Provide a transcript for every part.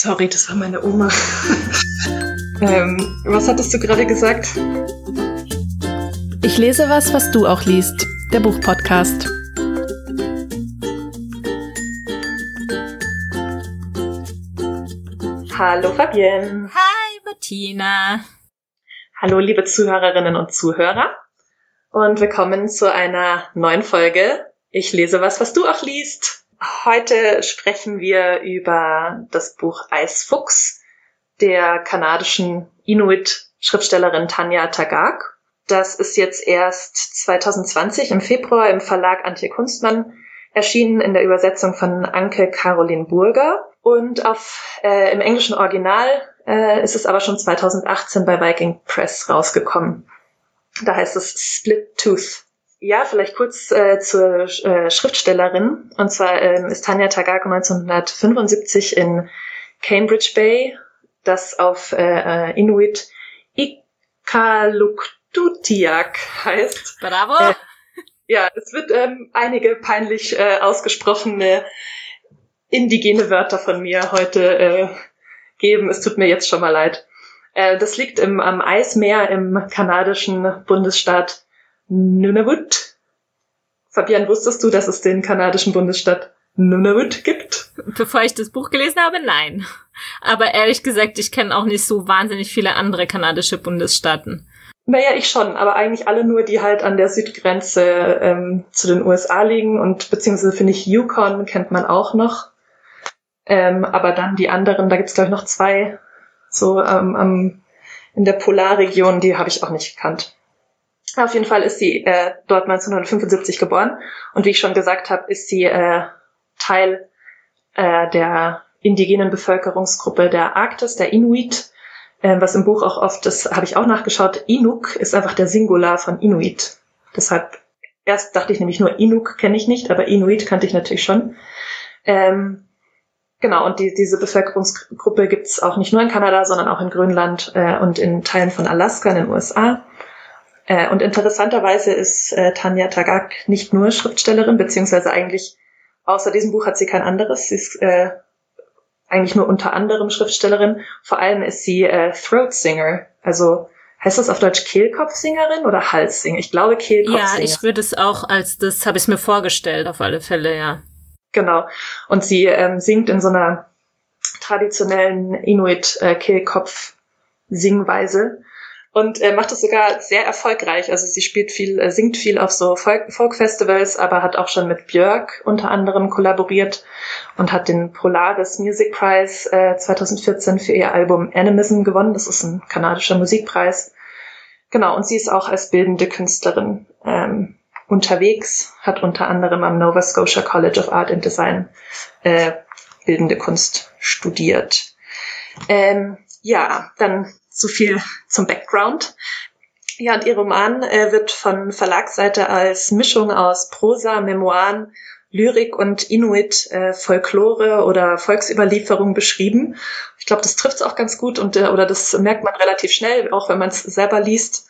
Sorry, das war meine Oma. Was hattest du gerade gesagt? Ich lese was du auch liest. Der Buchpodcast. Hallo Fabienne. Hi Bettina. Hallo liebe Zuhörerinnen und Zuhörer. Und willkommen zu einer neuen Folge. Ich lese was du auch liest. Heute sprechen wir über das Buch Eisfuchs der kanadischen Inuit-Schriftstellerin Tanya Tagaq. Das ist jetzt erst 2020 im Februar im Verlag Antje Kunstmann erschienen in der Übersetzung von Anke Caroline Burger. Und im englischen Original ist es aber schon 2018 bei Viking Press rausgekommen. Da heißt es Split Tooth. Ja, vielleicht kurz zur Schriftstellerin. Und zwar ist Tanya Tagaq 1975 in Cambridge Bay, das auf Inuit Iqaluktutiaq heißt. Bravo! Ja, es wird einige peinlich ausgesprochene indigene Wörter von mir heute geben. Es tut mir jetzt schon mal leid. Das liegt am Eismeer im kanadischen Bundesstaat Nunavut. Fabian, wusstest du, dass es den kanadischen Bundesstaat Nunavut gibt? Bevor ich das Buch gelesen habe, nein. Aber ehrlich gesagt, ich kenne auch nicht so wahnsinnig viele andere kanadische Bundesstaaten. Naja, ich schon, aber eigentlich alle nur, die halt an der Südgrenze zu den USA liegen und beziehungsweise finde ich Yukon kennt man auch noch. Aber dann die anderen, da gibt's glaube ich noch zwei, so in der Polarregion, die habe ich auch nicht gekannt. Auf jeden Fall ist sie dort 1975 geboren und wie ich schon gesagt habe, ist sie Teil der indigenen Bevölkerungsgruppe der Arktis, der Inuit, was im Buch auch oft, das habe ich auch nachgeschaut, Inuk ist einfach der Singular von Inuit. Deshalb, erst dachte ich nämlich nur Inuk kenne ich nicht, aber Inuit kannte ich natürlich schon. Genau, und diese Bevölkerungsgruppe gibt's auch nicht nur in Kanada, sondern auch in Grönland und in Teilen von Alaska in den USA. Und interessanterweise ist Tanya Tagaq nicht nur Schriftstellerin, beziehungsweise eigentlich außer diesem Buch hat sie kein anderes. Sie ist eigentlich nur unter anderem Schriftstellerin. Vor allem ist sie Throat Singer. Also heißt das auf Deutsch Kehlkopfsingerin oder Halssinger? Ich glaube Kehlkopfsinger. Ja, ich würde es auch als das habe ich mir vorgestellt, auf alle Fälle, ja. Genau. Und sie singt in so einer traditionellen Inuit-Kehlkopf-Singweise. Und macht es sogar sehr erfolgreich. Also sie singt viel auf so Folk-Festivals, aber hat auch schon mit Björk unter anderem kollaboriert und hat den Polaris Music Prize 2014 für ihr Album Animism gewonnen. Das ist ein kanadischer Musikpreis. Genau, und sie ist auch als bildende Künstlerin unterwegs, hat unter anderem am Nova Scotia College of Art and Design bildende Kunst studiert. Ja, dann so viel zum Background. Ja, und ihr Roman wird von Verlagsseite als Mischung aus Prosa, Memoiren, Lyrik und Inuit-Folklore oder Volksüberlieferung beschrieben. Ich glaube, das trifft es auch ganz gut und oder das merkt man relativ schnell, auch wenn man es selber liest.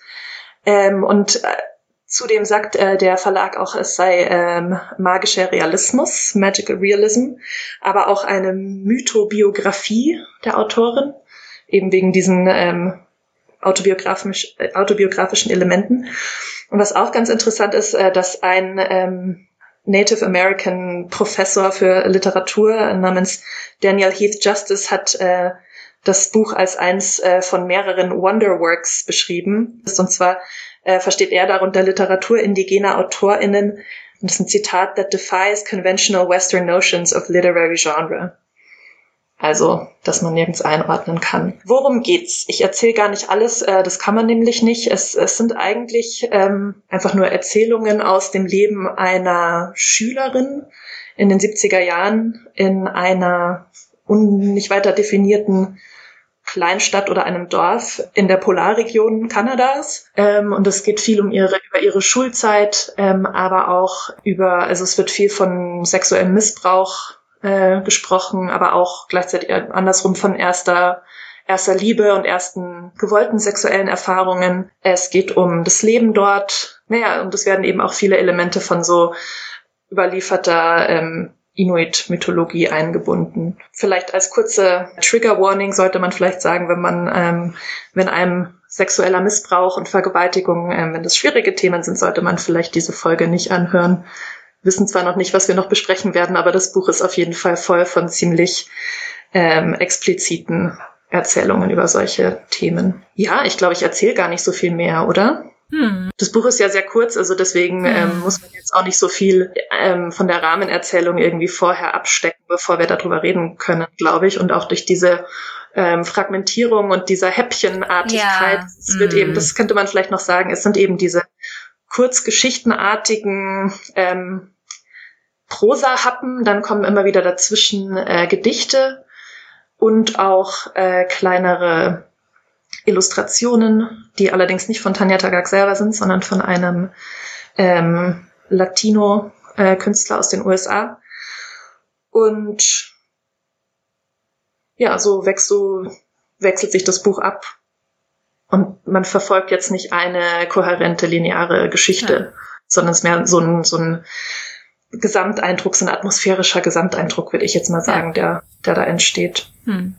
Zudem sagt der Verlag auch, es sei magischer Realismus, Magical Realism, aber auch eine Mythobiografie der Autorin, eben wegen diesen autobiografischen Elementen. Und was auch ganz interessant ist, dass ein Native American Professor für Literatur namens Daniel Heath Justice hat das Buch als eins von mehreren Wonderworks beschrieben. Und zwar versteht er darunter Literatur indigener AutorInnen, und das ist ein Zitat, that defies conventional Western notions of literary genre. Also, dass man nirgends einordnen kann. Worum geht's? Ich erzähle gar nicht alles, das kann man nämlich nicht. Es sind eigentlich einfach nur Erzählungen aus dem Leben einer Schülerin in den 70er Jahren in einer nicht weiter definierten Kleinstadt oder einem Dorf in der Polarregion Kanadas. Und es geht viel über ihre Schulzeit, aber auch also es wird viel von sexuellem Missbrauch gesprochen, aber auch gleichzeitig andersrum von erster Liebe und ersten gewollten sexuellen Erfahrungen. Es geht um das Leben dort. Naja, und es werden eben auch viele Elemente von so überlieferter Inuit-Mythologie eingebunden. Vielleicht als kurze Trigger-Warning sollte man vielleicht sagen, wenn einem sexueller Missbrauch und Vergewaltigung, wenn das schwierige Themen sind, sollte man vielleicht diese Folge nicht anhören. Wir wissen zwar noch nicht, was wir noch besprechen werden, aber das Buch ist auf jeden Fall voll von ziemlich expliziten Erzählungen über solche Themen. Ja, ich glaube, ich erzähle gar nicht so viel mehr, oder? Das Buch ist ja sehr kurz, also deswegen muss man jetzt auch nicht so viel von der Rahmenerzählung irgendwie vorher abstecken, bevor wir darüber reden können, glaube ich. Und auch durch diese Fragmentierung und dieser Häppchenartigkeit, es wird eben, das könnte man vielleicht noch sagen, es sind eben diese kurzgeschichtenartigen Prosa-Happen, dann kommen immer wieder dazwischen Gedichte und auch kleinere Illustrationen, die allerdings nicht von Tanja Tagaq selber sind, sondern von einem Latino-Künstler aus den USA. Und ja, so wechselt sich das Buch ab. Und man verfolgt jetzt nicht eine kohärente, lineare Geschichte, sondern es ist mehr so ein Gesamteindruck, so ein atmosphärischer Gesamteindruck, würde ich jetzt mal sagen, der da entsteht.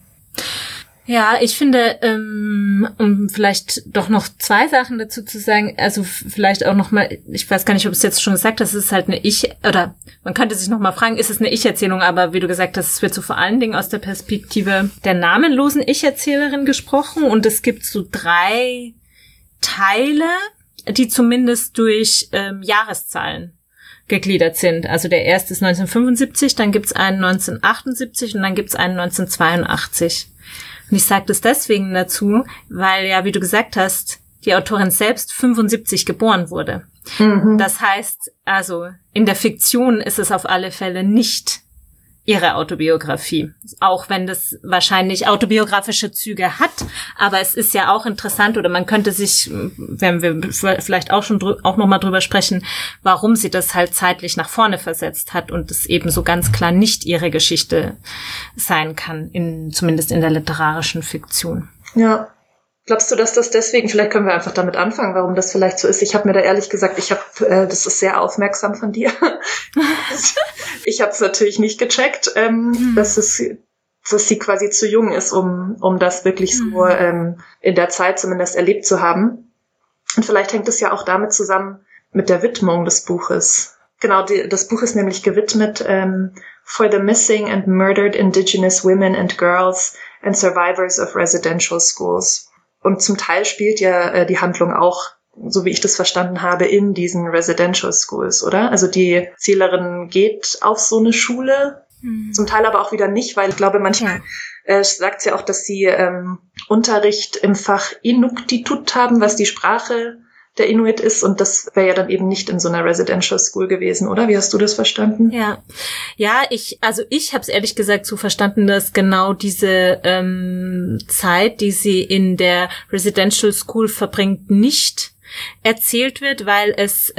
Ja, ich finde, um vielleicht doch noch 2 Sachen dazu zu sagen, also vielleicht auch noch mal, ich weiß gar nicht, ob es jetzt schon gesagt hast, es ist halt oder man könnte sich noch mal fragen, ist es eine Ich-Erzählung, aber wie du gesagt hast, es wird so vor allen Dingen aus der Perspektive der namenlosen Ich-Erzählerin gesprochen und es gibt so 3 Teile, die zumindest durch Jahreszahlen gegliedert sind. Also der erste ist 1975, dann gibt's einen 1978 und dann gibt's einen 1982. Und ich sage das deswegen dazu, weil ja, wie du gesagt hast, die Autorin selbst 75 geboren wurde. Das heißt, also in der Fiktion ist es auf alle Fälle nicht ihre Autobiografie, auch wenn das wahrscheinlich autobiografische Züge hat, aber es ist ja auch interessant, oder man könnte sich, wenn wir vielleicht auch noch mal drüber sprechen, warum sie das halt zeitlich nach vorne versetzt hat und es eben so ganz klar nicht ihre Geschichte sein kann, zumindest in der literarischen Fiktion. Ja. Glaubst du, dass das deswegen, vielleicht können wir einfach damit anfangen, warum das vielleicht so ist? Ich habe mir da ehrlich gesagt, das ist sehr aufmerksam von dir. Ich habe es natürlich nicht gecheckt, dass sie quasi zu jung ist, um das wirklich so in der Zeit zumindest erlebt zu haben. Und vielleicht hängt es ja auch damit zusammen mit der Widmung des Buches. Genau, das Buch ist nämlich gewidmet For the Missing and Murdered Indigenous Women and Girls and Survivors of Residential Schools. Und zum Teil spielt ja die Handlung auch, so wie ich das verstanden habe, in diesen Residential Schools, oder? Also die Erzählerin geht auf so eine Schule, zum Teil aber auch wieder nicht, weil ich glaube, manchmal sagt sie auch, dass sie Unterricht im Fach Inuktitut haben, was die Sprache der Inuit ist, und das wäre ja dann eben nicht in so einer Residential School gewesen, oder? Wie hast du das verstanden? Ja, ich habe es ehrlich gesagt so verstanden, dass genau diese Zeit, die sie in der Residential School verbringt, nicht erzählt wird, weil es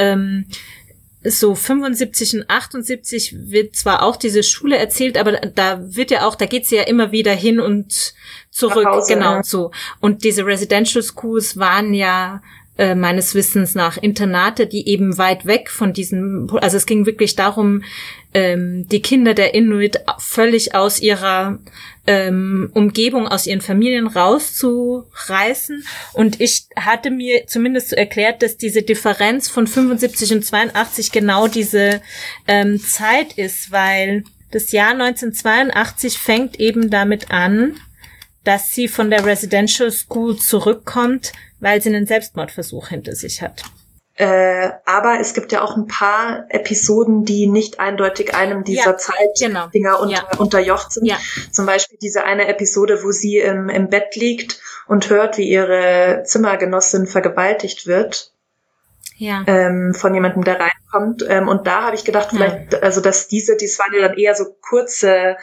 so 75 und 78 wird zwar auch diese Schule erzählt, aber da geht sie ja immer wieder hin und zurück, Hause, genau, ja. so. Und diese Residential Schools waren ja meines Wissens nach Internate, die eben weit weg von also es ging wirklich darum, die Kinder der Inuit völlig aus ihrer Umgebung, aus ihren Familien rauszureißen. Und ich hatte mir zumindest so erklärt, dass diese Differenz von 75 und 82 genau diese Zeit ist, weil das Jahr 1982 fängt eben damit an, dass sie von der Residential School zurückkommt, weil sie einen Selbstmordversuch hinter sich hat. Aber es gibt ja auch ein paar Episoden, die nicht eindeutig einem dieser Zeitdinger unterjocht sind. Ja. Zum Beispiel diese eine Episode, wo sie im Bett liegt und hört, wie ihre Zimmergenossin vergewaltigt wird. Ja. Von jemandem, der reinkommt. Und da habe ich gedacht, vielleicht, also dass das waren ja dann eher so kurze,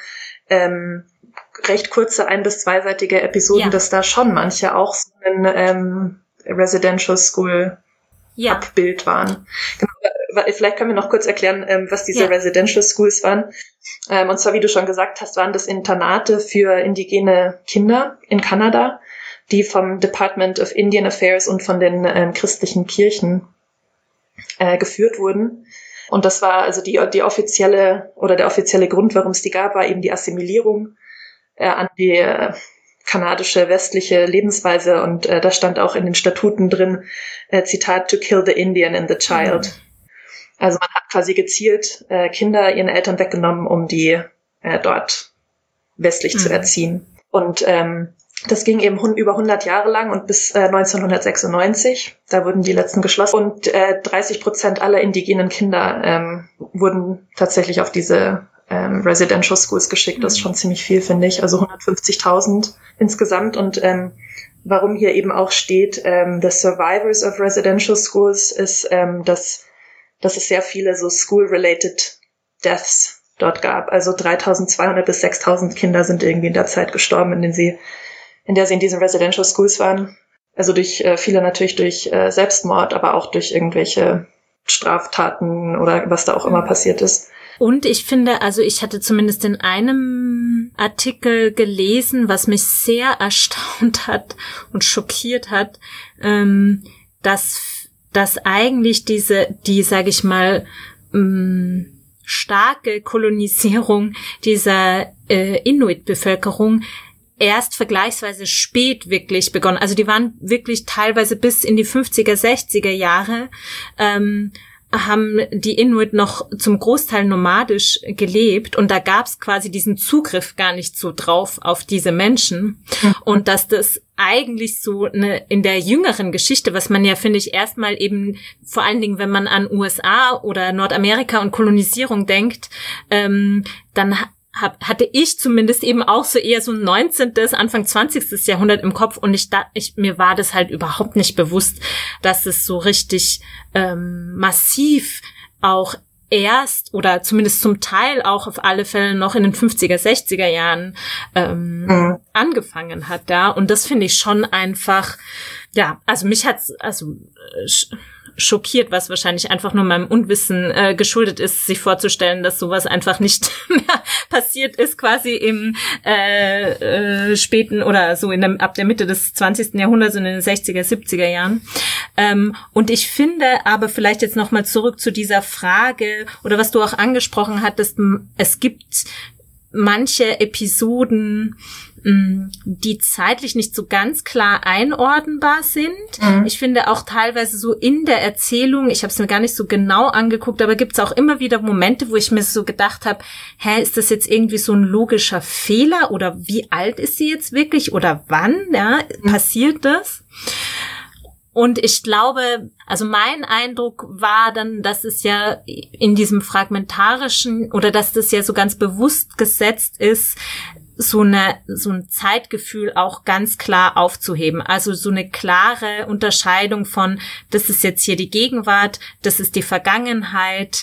recht kurze 1- bis 2-seitige Episoden, dass da schon manche auch so ein Residential School Abbild waren. Genau, vielleicht können wir noch kurz erklären, was diese Residential Schools waren. Und zwar, wie du schon gesagt hast, waren das Internate für indigene Kinder in Kanada, die vom Department of Indian Affairs und von den christlichen Kirchen geführt wurden. Und das war also die offizielle oder der offizielle Grund, warum es die gab, war eben die Assimilierung an die kanadische westliche Lebensweise. Und da stand auch in den Statuten drin, Zitat, to kill the Indian in the child. Also man hat quasi gezielt Kinder ihren Eltern weggenommen, um die dort westlich zu erziehen. Und das ging eben über 100 Jahre lang und bis 1996. Da wurden die letzten geschlossen. Und 30% aller indigenen Kinder wurden tatsächlich auf diese Residential Schools geschickt. Das ist schon ziemlich viel, finde ich. Also 150.000 insgesamt. Und warum hier eben auch steht, the survivors of residential schools, ist, dass es sehr viele so school-related Deaths dort gab. Also 3.200 bis 6.000 Kinder sind irgendwie in der Zeit gestorben, in der sie in diesen Residential Schools waren. Also viele natürlich durch Selbstmord, aber auch durch irgendwelche Straftaten oder was da auch immer passiert ist. Und ich finde, also ich hatte zumindest in einem Artikel gelesen, was mich sehr erstaunt hat und schockiert hat, dass eigentlich die, sage ich mal, starke Kolonisierung dieser Inuit-Bevölkerung erst vergleichsweise spät wirklich begonnen. Also die waren wirklich teilweise bis in die 50er, 60er Jahre, haben die Inuit noch zum Großteil nomadisch gelebt und da gab's quasi diesen Zugriff gar nicht so drauf auf diese Menschen. Und dass das eigentlich so in der jüngeren Geschichte, was man ja, finde ich, erstmal eben, vor allen Dingen, wenn man an USA oder Nordamerika und Kolonisierung denkt, dann hatte ich zumindest eben auch so eher so ein 19., Anfang 20. Jahrhundert im Kopf und mir war das halt überhaupt nicht bewusst, dass es so richtig massiv auch erst oder zumindest zum Teil auch auf alle Fälle noch in den 50er, 60er Jahren angefangen hat da. Und das finde ich schon einfach, ja, also mich hat's schockiert, was wahrscheinlich einfach nur meinem Unwissen geschuldet ist, sich vorzustellen, dass sowas einfach nicht mehr passiert ist, quasi im späten oder so ab der Mitte des 20. Jahrhunderts in den 60er, 70er Jahren. Und ich finde aber vielleicht jetzt nochmal zurück zu dieser Frage oder was du auch angesprochen hattest, es gibt manche Episoden, die zeitlich nicht so ganz klar einordnenbar sind. Ich finde auch teilweise so in der Erzählung, ich habe es mir gar nicht so genau angeguckt, aber gibt es auch immer wieder Momente, wo ich mir so gedacht habe, ist das jetzt irgendwie so ein logischer Fehler oder wie alt ist sie jetzt wirklich oder wann passiert das? Und ich glaube, also mein Eindruck war dann, dass es ja in diesem fragmentarischen oder dass das ja so ganz bewusst gesetzt ist, so ein Zeitgefühl auch ganz klar aufzuheben. Also so eine klare Unterscheidung von, das ist jetzt hier die Gegenwart, das ist die Vergangenheit,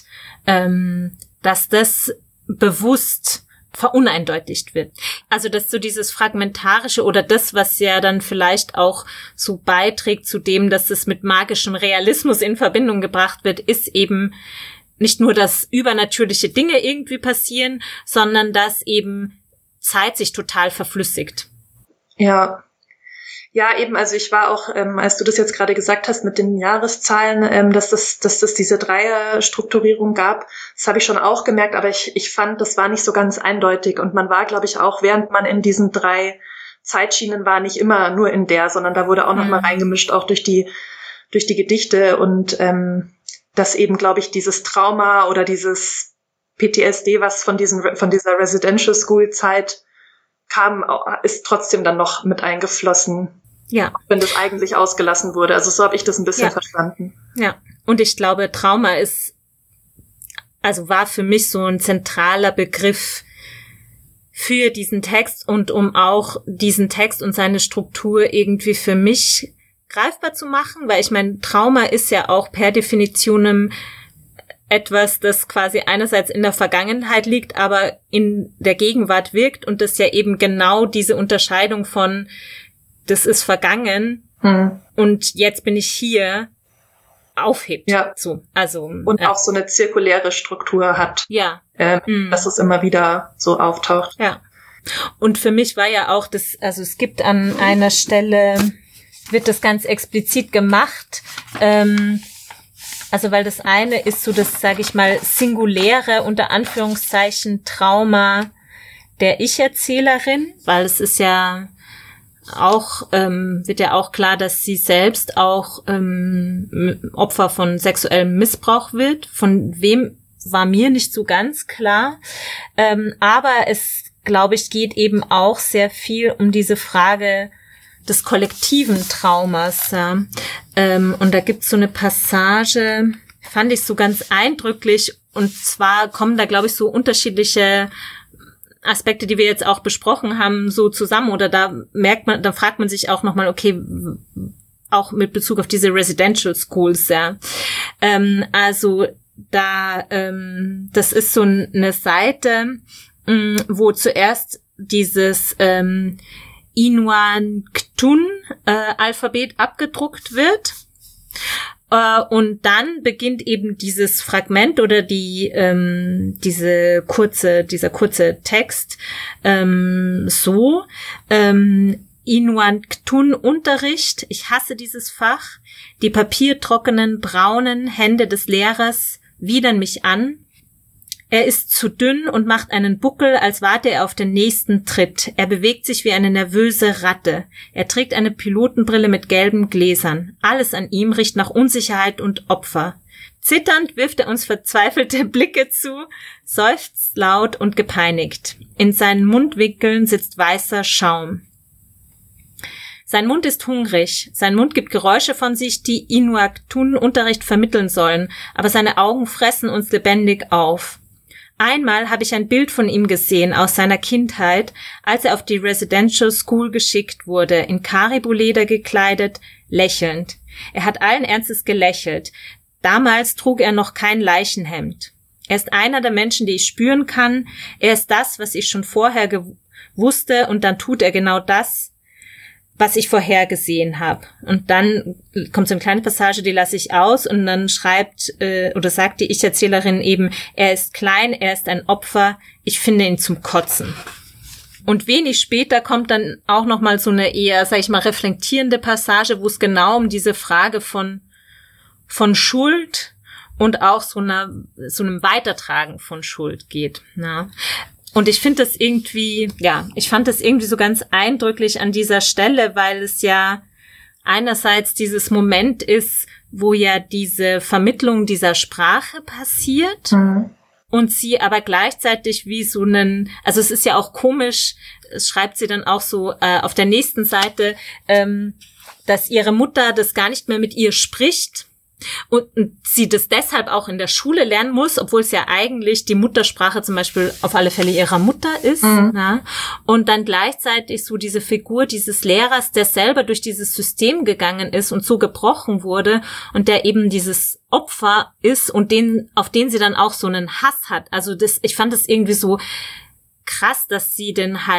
dass das bewusst veruneindeutigt wird. Also dass so dieses Fragmentarische oder das, was ja dann vielleicht auch so beiträgt zu dem, dass es mit magischem Realismus in Verbindung gebracht wird, ist eben nicht nur, dass übernatürliche Dinge irgendwie passieren, sondern dass eben Zeit sich total verflüssigt. Ja, eben, also ich war auch, als du das jetzt gerade gesagt hast mit den Jahreszahlen, dass das diese Dreierstrukturierung gab, das habe ich schon auch gemerkt, aber ich fand, das war nicht so ganz eindeutig und man war, glaube ich, auch, während man in diesen 3 Zeitschienen war, nicht immer nur in der, sondern da wurde auch noch mal reingemischt, auch durch die Gedichte und dass eben, glaube ich, dieses Trauma oder dieses PTSD, was von dieser Residential School Zeit kam, ist trotzdem dann noch mit eingeflossen. Ja. Wenn das eigentlich ausgelassen wurde. Also so habe ich das ein bisschen verstanden. Ja. Und ich glaube, Trauma war für mich so ein zentraler Begriff für diesen Text und um auch diesen Text und seine Struktur irgendwie für mich greifbar zu machen, weil ich meine, Trauma ist ja auch per Definition etwas, das quasi einerseits in der Vergangenheit liegt, aber in der Gegenwart wirkt und das ja eben genau diese Unterscheidung von, das ist vergangen und jetzt bin ich hier, aufhebt. Ja. So, also, und auch so eine zirkuläre Struktur hat. Ja. Dass es immer wieder so auftaucht. Ja. Und für mich war ja auch das, also es gibt an einer Stelle, wird das ganz explizit gemacht, Also weil das eine ist so das, sage ich mal, singuläre, unter Anführungszeichen, Trauma der Ich-Erzählerin, weil es ist ja auch, wird ja auch klar, dass sie selbst auch Opfer von sexuellem Missbrauch wird. Von wem war mir nicht so ganz klar. Aber es, glaube ich, geht eben auch sehr viel um diese Frage des kollektiven Traumas. Ja. Und da gibt's so eine Passage, fand ich so ganz eindrücklich. Und zwar kommen da, glaube ich, so unterschiedliche Aspekte, die wir jetzt auch besprochen haben, so zusammen. Oder da fragt man sich auch nochmal, okay, auch mit Bezug auf diese Residential Schools, ja. Also da, das ist so eine Seite, wo zuerst dieses Inuan-Ktun-Alphabet abgedruckt wird. Und dann beginnt eben dieses Fragment oder dieser kurze Text so. Inuan-Ktun-Unterricht. Ich hasse dieses Fach. Die papiertrockenen, braunen Hände des Lehrers widern mich an. Er ist zu dünn und macht einen Buckel, als warte er auf den nächsten Tritt. Er bewegt sich wie eine nervöse Ratte. Er trägt eine Pilotenbrille mit gelben Gläsern. Alles an ihm riecht nach Unsicherheit und Opfer. Zitternd wirft er uns verzweifelte Blicke zu, seufzt laut und gepeinigt. In seinen Mundwinkeln sitzt weißer Schaum. Sein Mund ist hungrig. Sein Mund gibt Geräusche von sich, die Inuak-Tun-Unterricht vermitteln sollen, aber seine Augen fressen uns lebendig auf. Einmal habe ich ein Bild von ihm gesehen aus seiner Kindheit, als er auf die Residential School geschickt wurde, in Karibu-Leder gekleidet, lächelnd. Er hat allen Ernstes gelächelt. Damals trug er noch kein Leichenhemd. Er ist einer der Menschen, die ich spüren kann. Er ist das, was ich schon vorher wusste, und dann tut er genau das, was ich vorher gesehen habe. Und dann kommt so eine kleine Passage, die lasse ich aus, und dann schreibt oder sagt die Ich-Erzählerin eben, er ist klein, er ist ein Opfer, ich finde ihn zum Kotzen. Und wenig später kommt dann auch nochmal so eine eher, sag ich mal, reflektierende Passage, wo es genau um diese Frage von Schuld und auch so einem Weitertragen von Schuld geht. Ja. Und ich finde das irgendwie, ich fand das irgendwie so ganz eindrücklich an dieser Stelle, weil es ja einerseits dieses Moment ist, wo ja diese Vermittlung dieser Sprache passiert, und sie aber gleichzeitig wie so also es ist ja auch komisch, es schreibt sie dann auch so auf der nächsten Seite, dass ihre Mutter das gar nicht mehr mit ihr spricht. Und sie das deshalb auch in der Schule lernen muss, obwohl es ja eigentlich die Muttersprache zum Beispiel auf alle Fälle ihrer Mutter ist. Ja? Und dann gleichzeitig so diese Figur dieses Lehrers, der selber durch dieses System gegangen ist und so gebrochen wurde und der eben dieses Opfer ist und auf den sie dann auch so einen Hass hat. Also ich fand das irgendwie so krass, dass sie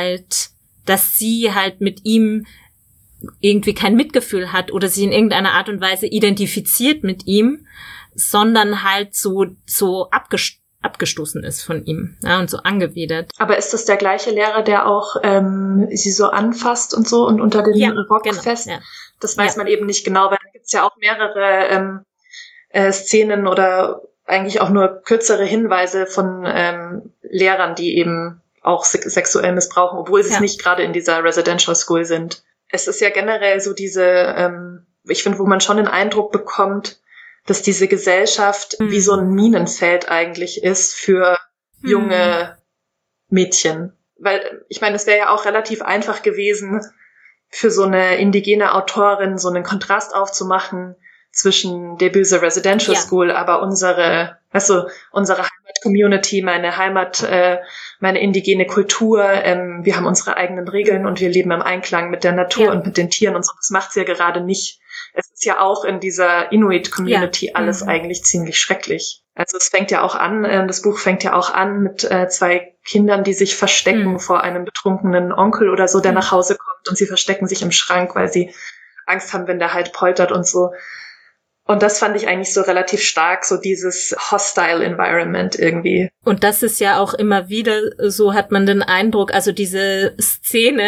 halt mit ihm irgendwie kein Mitgefühl hat oder sie in irgendeiner Art und Weise identifiziert mit ihm, sondern halt so abgestoßen ist von ihm, ja, und so angewidert. Aber ist das der gleiche Lehrer, der auch sie so anfasst und so und unter den Rock fest? Ja. Das weiß man eben nicht genau, weil da gibt's ja auch mehrere Szenen oder eigentlich auch nur kürzere Hinweise von Lehrern, die eben auch sexuell missbrauchen, obwohl sie es nicht gerade in dieser Residential School sind. Es ist ja generell so diese, ich finde, wo man schon den Eindruck bekommt, dass diese Gesellschaft wie so ein Minenfeld eigentlich ist für junge Mädchen. Weil, ich meine, es wäre ja auch relativ einfach gewesen, für so eine indigene Autorin so einen Kontrast aufzumachen zwischen der böse Residential School, aber unsere Heimat-Community, meine Heimat, meine indigene Kultur, wir haben unsere eigenen Regeln und wir leben im Einklang mit der Natur und mit den Tieren und so. Das macht's ja gerade nicht. Es ist ja auch in dieser Inuit-Community alles eigentlich ziemlich schrecklich. Also es fängt ja auch an, das Buch fängt ja auch an mit 2 Kindern, die sich verstecken vor einem betrunkenen Onkel oder so, der nach Hause kommt, und sie verstecken sich im Schrank, weil sie Angst haben, wenn der halt poltert und so. Und das fand ich eigentlich so relativ stark, so dieses hostile Environment irgendwie. Und das ist ja auch immer wieder, so hat man den Eindruck, also diese Szene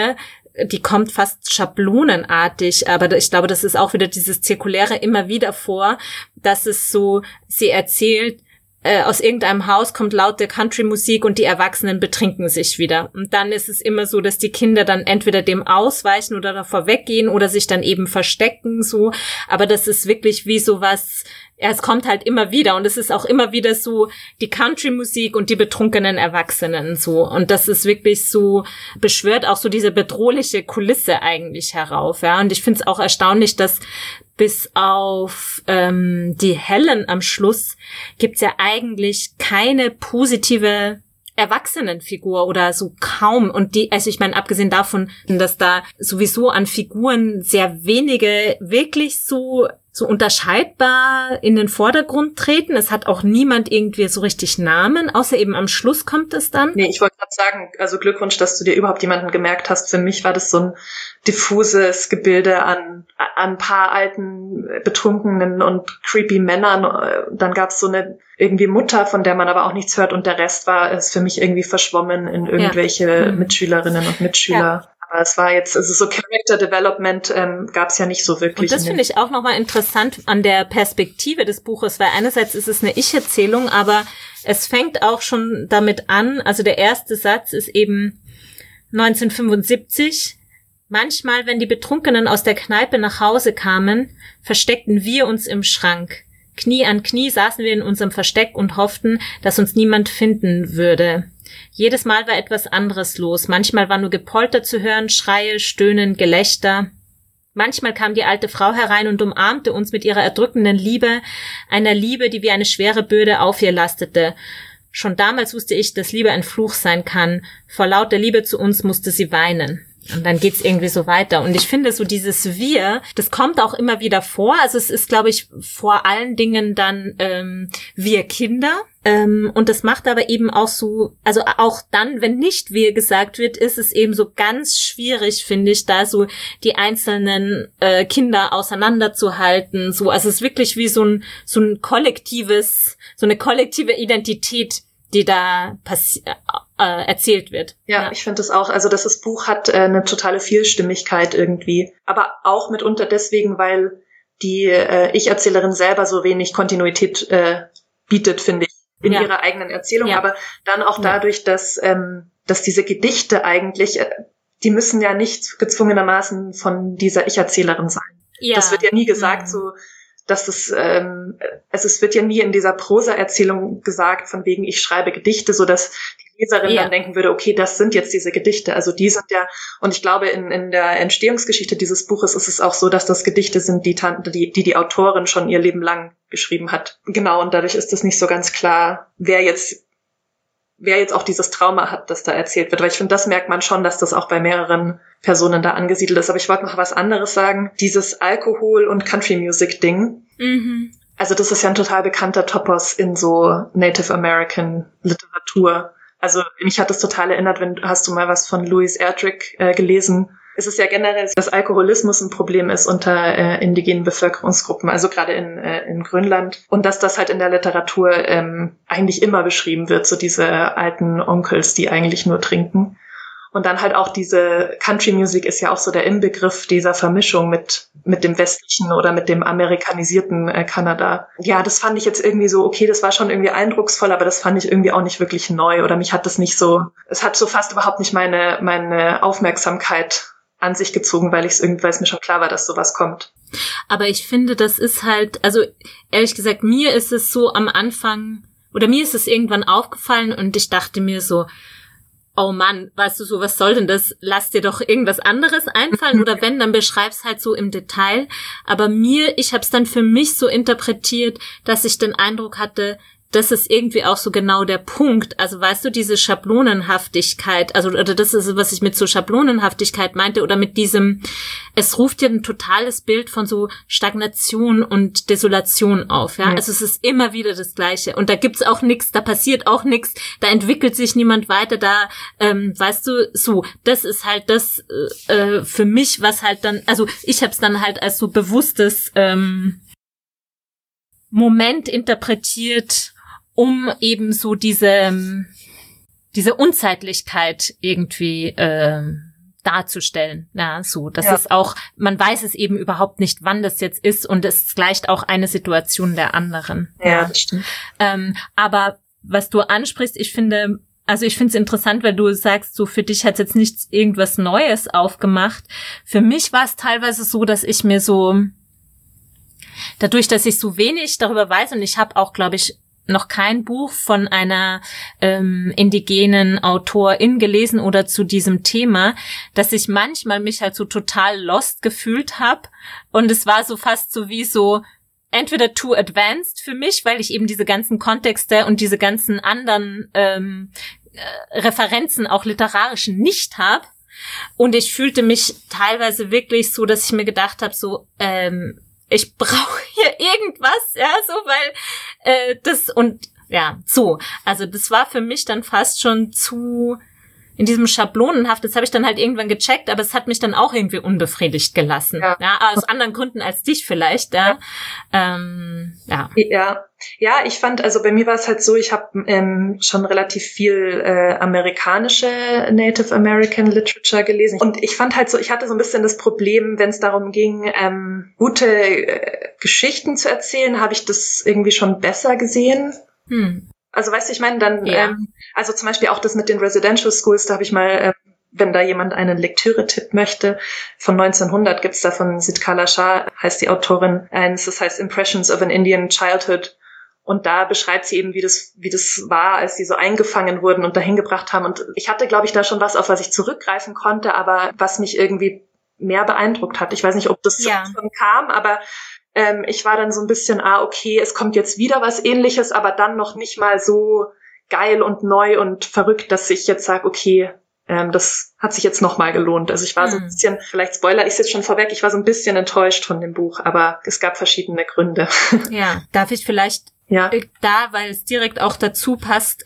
die kommt fast schablonenartig, aber ich glaube, das ist auch wieder dieses Zirkuläre immer wieder vor, dass es so, sie erzählt, aus irgendeinem Haus kommt laute Country-Musik und die Erwachsenen betrinken sich wieder. Und dann ist es immer so, dass die Kinder dann entweder dem ausweichen oder davor weggehen oder sich dann eben verstecken, so. Aber das ist wirklich wie sowas, ja, es kommt halt immer wieder und es ist auch immer wieder so die Country-Musik und die betrunkenen Erwachsenen, so. Und das ist wirklich so, beschwört auch so diese bedrohliche Kulisse eigentlich herauf, ja. Und ich finde es auch erstaunlich, dass bis auf die Helen am Schluss gibt's ja eigentlich keine positive Erwachsenenfigur oder so kaum. Und die, also ich meine, abgesehen davon, dass da sowieso an Figuren sehr wenige wirklich so unterscheidbar in den Vordergrund treten. Es hat auch niemand irgendwie so richtig Namen, außer eben am Schluss kommt es dann. Nee, ich wollte gerade sagen, also Glückwunsch, dass du dir überhaupt jemanden gemerkt hast. Für mich war das so ein diffuses Gebilde an ein paar alten, betrunkenen und creepy Männern. Dann gab es so eine irgendwie Mutter, von der man aber auch nichts hört und der Rest ist für mich irgendwie verschwommen in irgendwelche Mitschülerinnen und Mitschüler. Ja. Aber es war jetzt, also so Character Development gab es ja nicht so wirklich. Und das finde ich auch nochmal interessant an der Perspektive des Buches, weil einerseits ist es eine Ich-Erzählung, aber es fängt auch schon damit an, also der erste Satz ist eben 1975. Manchmal, wenn die Betrunkenen aus der Kneipe nach Hause kamen, versteckten wir uns im Schrank. Knie an Knie saßen wir in unserem Versteck und hofften, dass uns niemand finden würde. Jedes Mal war etwas anderes los. Manchmal war nur Gepolter zu hören, Schreie, Stöhnen, Gelächter. Manchmal kam die alte Frau herein und umarmte uns mit ihrer erdrückenden Liebe, einer Liebe, die wie eine schwere Bürde auf ihr lastete. Schon damals wusste ich, dass Liebe ein Fluch sein kann. Vor lauter Liebe zu uns musste sie weinen. Und dann geht's irgendwie so weiter. Und ich finde so dieses Wir, das kommt auch immer wieder vor. Also es ist, glaube ich, vor allen Dingen dann wir Kinder. Und das macht aber eben auch so, also auch dann, wenn nicht wir gesagt wird, ist es eben so ganz schwierig, finde ich, da so die einzelnen Kinder auseinanderzuhalten. So, also es ist wirklich wie so ein kollektives, so eine kollektive Identität, die da erzählt wird. Ja, ich finde das auch. Also das Buch hat eine totale Vielstimmigkeit irgendwie. Aber auch mitunter deswegen, weil die Ich-Erzählerin selber so wenig Kontinuität bietet, finde ich, in ihrer eigenen Erzählung. Ja. Aber dann auch dadurch, dass diese Gedichte eigentlich, die müssen ja nicht gezwungenermaßen von dieser Ich-Erzählerin sein. Ja. Das wird ja nie gesagt, so dass es wird ja nie in dieser Prosa-Erzählung gesagt, von wegen ich schreibe Gedichte, so dass die Leserin dann denken würde, okay, das sind jetzt diese Gedichte, also die sind ja, und ich glaube, in der Entstehungsgeschichte dieses Buches ist es auch so, dass das Gedichte sind, die Autorin schon ihr Leben lang geschrieben hat. Genau, und dadurch ist es nicht so ganz klar, wer jetzt auch dieses Trauma hat, das da erzählt wird. Weil ich finde, das merkt man schon, dass das auch bei mehreren Personen da angesiedelt ist. Aber ich wollte noch was anderes sagen. Dieses Alkohol- und Country-Music-Ding. Mhm. Also das ist ja ein total bekannter Topos in so Native American Literatur. Also mich hat das total erinnert, hast du mal was von Louis Erdrich gelesen? Es ist ja generell, dass Alkoholismus ein Problem ist unter indigenen Bevölkerungsgruppen, also gerade in Grönland. Und dass das halt in der Literatur eigentlich immer beschrieben wird, so diese alten Onkels, die eigentlich nur trinken. Und dann halt auch diese Country Music ist ja auch so der Inbegriff dieser Vermischung mit dem westlichen oder mit dem amerikanisierten Kanada. Ja, das fand ich jetzt irgendwie so, okay, das war schon irgendwie eindrucksvoll, aber das fand ich irgendwie auch nicht wirklich neu oder mich hat das nicht so, es hat so fast überhaupt nicht meine Aufmerksamkeit an sich gezogen, weil es mir schon klar war, dass sowas kommt. Aber ich finde, das ist halt, also ehrlich gesagt, mir ist es so am Anfang, oder mir ist es irgendwann aufgefallen und ich dachte mir so, oh Mann, weißt du so, was soll denn das? Lass dir doch irgendwas anderes einfallen oder wenn, dann beschreib's halt so im Detail. Aber ich hab's dann für mich so interpretiert, dass ich den Eindruck hatte, das ist irgendwie auch so genau der Punkt. Also weißt du, diese Schablonenhaftigkeit, also oder das ist, was ich mit so Schablonenhaftigkeit meinte, oder mit diesem, es ruft ja ein totales Bild von so Stagnation und Desolation auf, ja. Also es ist immer wieder das Gleiche. Und da gibt's auch nichts, da passiert auch nichts, da entwickelt sich niemand weiter, da, weißt du, so, das ist halt das für mich, was halt dann, also ich hab's dann halt als so bewusstes Moment interpretiert, um eben so diese Unzeitlichkeit irgendwie darzustellen. Ja, so. Das ist auch, man weiß es eben überhaupt nicht, wann das jetzt ist und es gleicht auch eine Situation der anderen. Ja, das stimmt. Aber was du ansprichst, ich finde es interessant, weil du sagst, so für dich hat jetzt nichts irgendwas Neues aufgemacht. Für mich war es teilweise so, dass ich mir so, dadurch, dass ich so wenig darüber weiß und ich habe auch, glaube ich, noch kein Buch von einer indigenen Autorin gelesen oder zu diesem Thema, dass ich manchmal mich halt so total lost gefühlt habe und es war so fast so wie so entweder too advanced für mich, weil ich eben diese ganzen Kontexte und diese ganzen anderen Referenzen, auch literarischen, nicht habe. Und ich fühlte mich teilweise wirklich so, dass ich mir gedacht habe, so, ich brauche hier irgendwas, ja, so, weil das und ja, so. Also das war für mich dann fast schon zu in diesem Schablonenhaft, das habe ich dann halt irgendwann gecheckt, aber es hat mich dann auch irgendwie unbefriedigt gelassen. Ja, aus anderen Gründen als dich vielleicht, ja. Ja, ich fand, also bei mir war es halt so, ich habe schon relativ viel amerikanische Native American Literature gelesen und ich fand halt so, ich hatte so ein bisschen das Problem, wenn es darum ging, gute Geschichten zu erzählen, habe ich das irgendwie schon besser gesehen. Also weißt du, ich meine, dann, also zum Beispiel auch das mit den Residential Schools, da habe ich mal, wenn da jemand einen Lektüre-Tipp möchte, von 1900 gibt's da von Sitkala Shah, heißt die Autorin, das heißt Impressions of an Indian Childhood. Und da beschreibt sie eben, wie das war, als sie so eingefangen wurden und dahin gebracht haben. Und ich hatte, glaube ich, da schon was, auf was ich zurückgreifen konnte, aber was mich irgendwie mehr beeindruckt hat. Ich weiß nicht, ob das schon kam, aber ich war dann so ein bisschen, okay, es kommt jetzt wieder was Ähnliches, aber dann noch nicht mal so geil und neu und verrückt, dass ich jetzt sage, okay, das hat sich jetzt nochmal gelohnt. Also ich war so ein bisschen, vielleicht spoiler ich es jetzt schon vorweg, ich war so ein bisschen enttäuscht von dem Buch, aber es gab verschiedene Gründe. Ja, darf ich vielleicht weil es direkt auch dazu passt,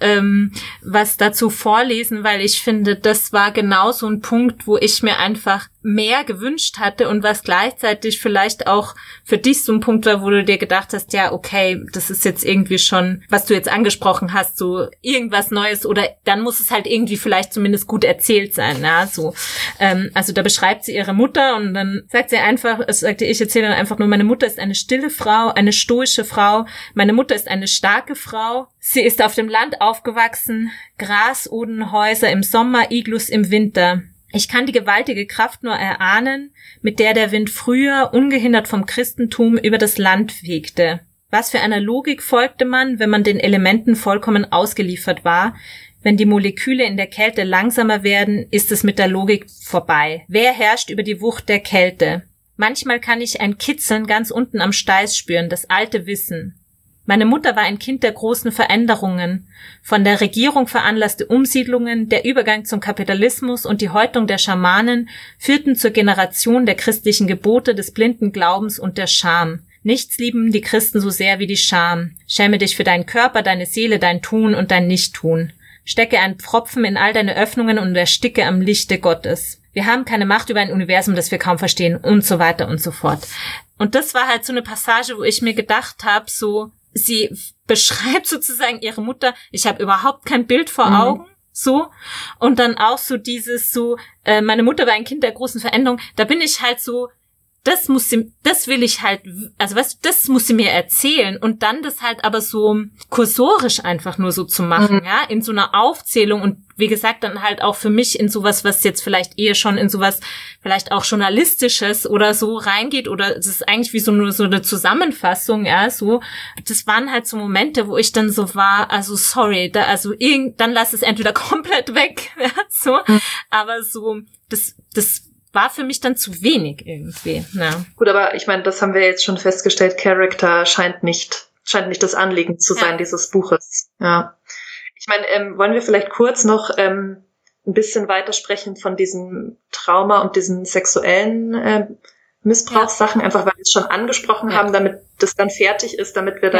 was dazu vorlesen, weil ich finde, das war genau so ein Punkt, wo ich mir einfach mehr gewünscht hatte und was gleichzeitig vielleicht auch für dich so ein Punkt war, wo du dir gedacht hast, ja, okay, das ist jetzt irgendwie schon, was du jetzt angesprochen hast, so irgendwas Neues oder dann muss es halt irgendwie vielleicht zumindest gut erzählt sein, ja, so. Also da beschreibt sie ihre Mutter und dann sagt sie einfach, ich erzähle dann einfach nur, meine Mutter ist eine stille Frau, eine stoische Frau, meine Mutter ist eine starke Frau, sie ist auf dem Land aufgewachsen, Grasodenhäuser im Sommer, Iglus im Winter. Ich kann die gewaltige Kraft nur erahnen, mit der der Wind früher, ungehindert vom Christentum, über das Land fegte. Was für einer Logik folgte man, wenn man den Elementen vollkommen ausgeliefert war? Wenn die Moleküle in der Kälte langsamer werden, ist es mit der Logik vorbei. Wer herrscht über die Wucht der Kälte? Manchmal kann ich ein Kitzeln ganz unten am Steiß spüren, das alte Wissen. Meine Mutter war ein Kind der großen Veränderungen. Von der Regierung veranlasste Umsiedlungen, der Übergang zum Kapitalismus und die Häutung der Schamanen führten zur Generation der christlichen Gebote, des blinden Glaubens und der Scham. Nichts lieben die Christen so sehr wie die Scham. Schäme dich für deinen Körper, deine Seele, dein Tun und dein Nichttun. Stecke einen Pfropfen in all deine Öffnungen und ersticke am Lichte Gottes. Wir haben keine Macht über ein Universum, das wir kaum verstehen und so weiter und so fort. Und das war halt so eine Passage, wo ich mir gedacht habe, so, sie beschreibt sozusagen ihre Mutter, ich habe überhaupt kein Bild vor Augen, so. Und dann auch so dieses so, meine Mutter war ein Kind der großen Veränderung, da bin ich halt so, das will ich halt, also weißt du, das muss sie mir erzählen und dann das halt aber so kursorisch einfach nur so zu machen, ja, in so einer Aufzählung und wie gesagt dann halt auch für mich in sowas, was jetzt vielleicht eher schon in sowas vielleicht auch Journalistisches oder so reingeht oder es ist eigentlich wie so eine Zusammenfassung, ja, so. Das waren halt so Momente, wo ich dann so war, also sorry, dann lass es entweder komplett weg, ja, so, aber so, das war für mich dann zu wenig irgendwie. Ja. Gut, aber ich meine, das haben wir jetzt schon festgestellt, Character scheint nicht das Anliegen zu sein dieses Buches. Ja. Ich meine, wollen wir vielleicht kurz noch ein bisschen weitersprechen von diesem Trauma und diesen sexuellen Missbrauchssachen, einfach weil wir es schon angesprochen haben, damit das dann fertig ist, damit wir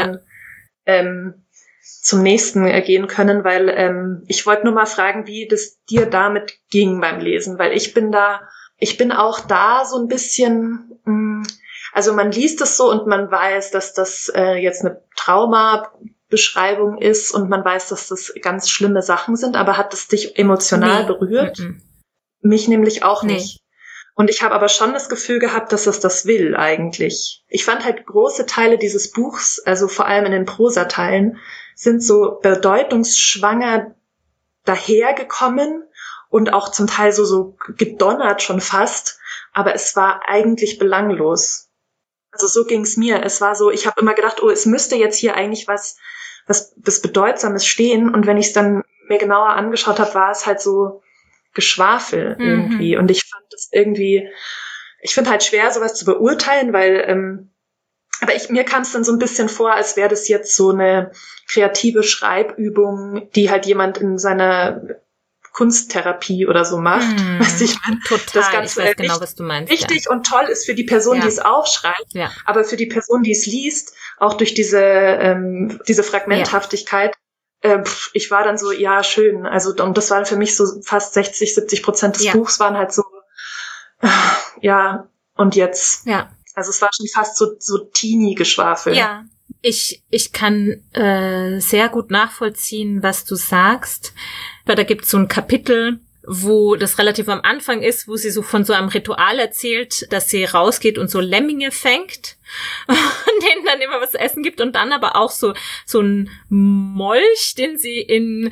dann zum nächsten gehen können, weil ich wollte nur mal fragen, wie das dir damit ging beim Lesen, weil ich bin auch da so ein bisschen, also man liest es so und man weiß, dass das jetzt eine Traumabeschreibung ist und man weiß, dass das ganz schlimme Sachen sind, aber hat es dich emotional berührt? Mich nämlich auch nicht. Und ich habe aber schon das Gefühl gehabt, dass es das will eigentlich. Ich fand halt große Teile dieses Buchs, also vor allem in den Prosateilen, sind so bedeutungsschwanger dahergekommen und auch zum Teil so gedonnert schon fast, aber es war eigentlich belanglos. Also so ging's mir. Es war so, ich habe immer gedacht, oh, es müsste jetzt hier eigentlich was Bedeutsames stehen, und wenn ich es dann mir genauer angeschaut habe, war es halt so Geschwafel irgendwie. Und ich fand das irgendwie, ich finde halt schwer, sowas zu beurteilen, weil, aber mir kam es dann so ein bisschen vor, als wäre das jetzt so eine kreative Schreibübung, die halt jemand in seiner Kunsttherapie oder so macht. Weißt du, ich meine, total. Das Ganze ich weiß genau, was du meinst. Wichtig und toll ist für die Person, die es aufschreibt, aber für die Person, die es liest, auch durch diese Fragmenthaftigkeit, ich war dann so, ja, schön. Also, und das waren für mich so fast 60-70% des Buchs waren halt so, ja, und jetzt. Ja. Also es war schon fast so Teenie-Geschwafel. Ja, ich kann sehr gut nachvollziehen, was du sagst. Weil da gibt's so ein Kapitel, wo das relativ am Anfang ist, wo sie so von so einem Ritual erzählt, dass sie rausgeht und so Lemminge fängt und denen dann immer was zu essen gibt, und dann aber auch so ein Molch, den sie in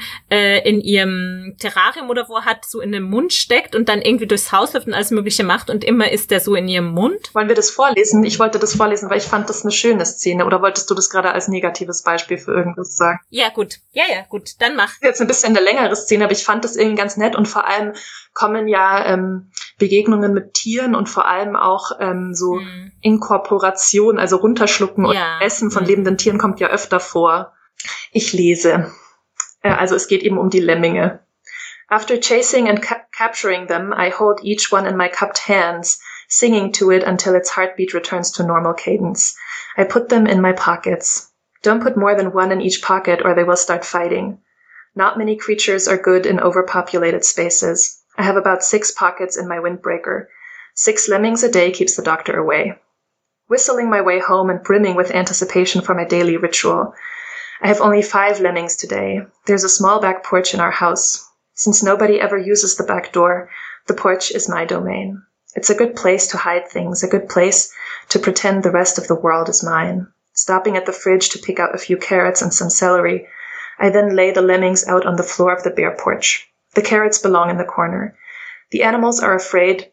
ihrem Terrarium oder wo hat, so in den Mund steckt und dann irgendwie durchs Haus läuft und alles Mögliche macht, und immer ist der so in ihrem Mund. Wollen wir das vorlesen? Ich wollte das vorlesen, weil ich fand das eine schöne Szene. Oder wolltest du das gerade als negatives Beispiel für irgendwas sagen? Ja, gut. Ja, gut. Dann mach. Das ist jetzt ein bisschen eine längere Szene, aber ich fand das irgendwie ganz nett, und vor allem kommen ja Begegnungen mit Tieren und vor allem auch so Inkorporation, also runterschlucken und Essen von lebenden Tieren kommt ja öfter vor. Ich lese. Also es geht eben um die Lemminge. After chasing and capturing them, I hold each one in my cupped hands, singing to it until its heartbeat returns to normal cadence. I put them in my pockets. Don't put more than one in each pocket or they will start fighting. Not many creatures are good in overpopulated spaces. I have about 6 pockets in my windbreaker. 6 lemmings a day keeps the doctor away. Whistling my way home and brimming with anticipation for my daily ritual. I have only 5 lemmings today. There's a small back porch in our house. Since nobody ever uses the back door, the porch is my domain. It's a good place to hide things, a good place to pretend the rest of the world is mine. Stopping at the fridge to pick out a few carrots and some celery, I then lay the lemmings out on the floor of the bare porch. The carrots belong in the corner. The animals are afraid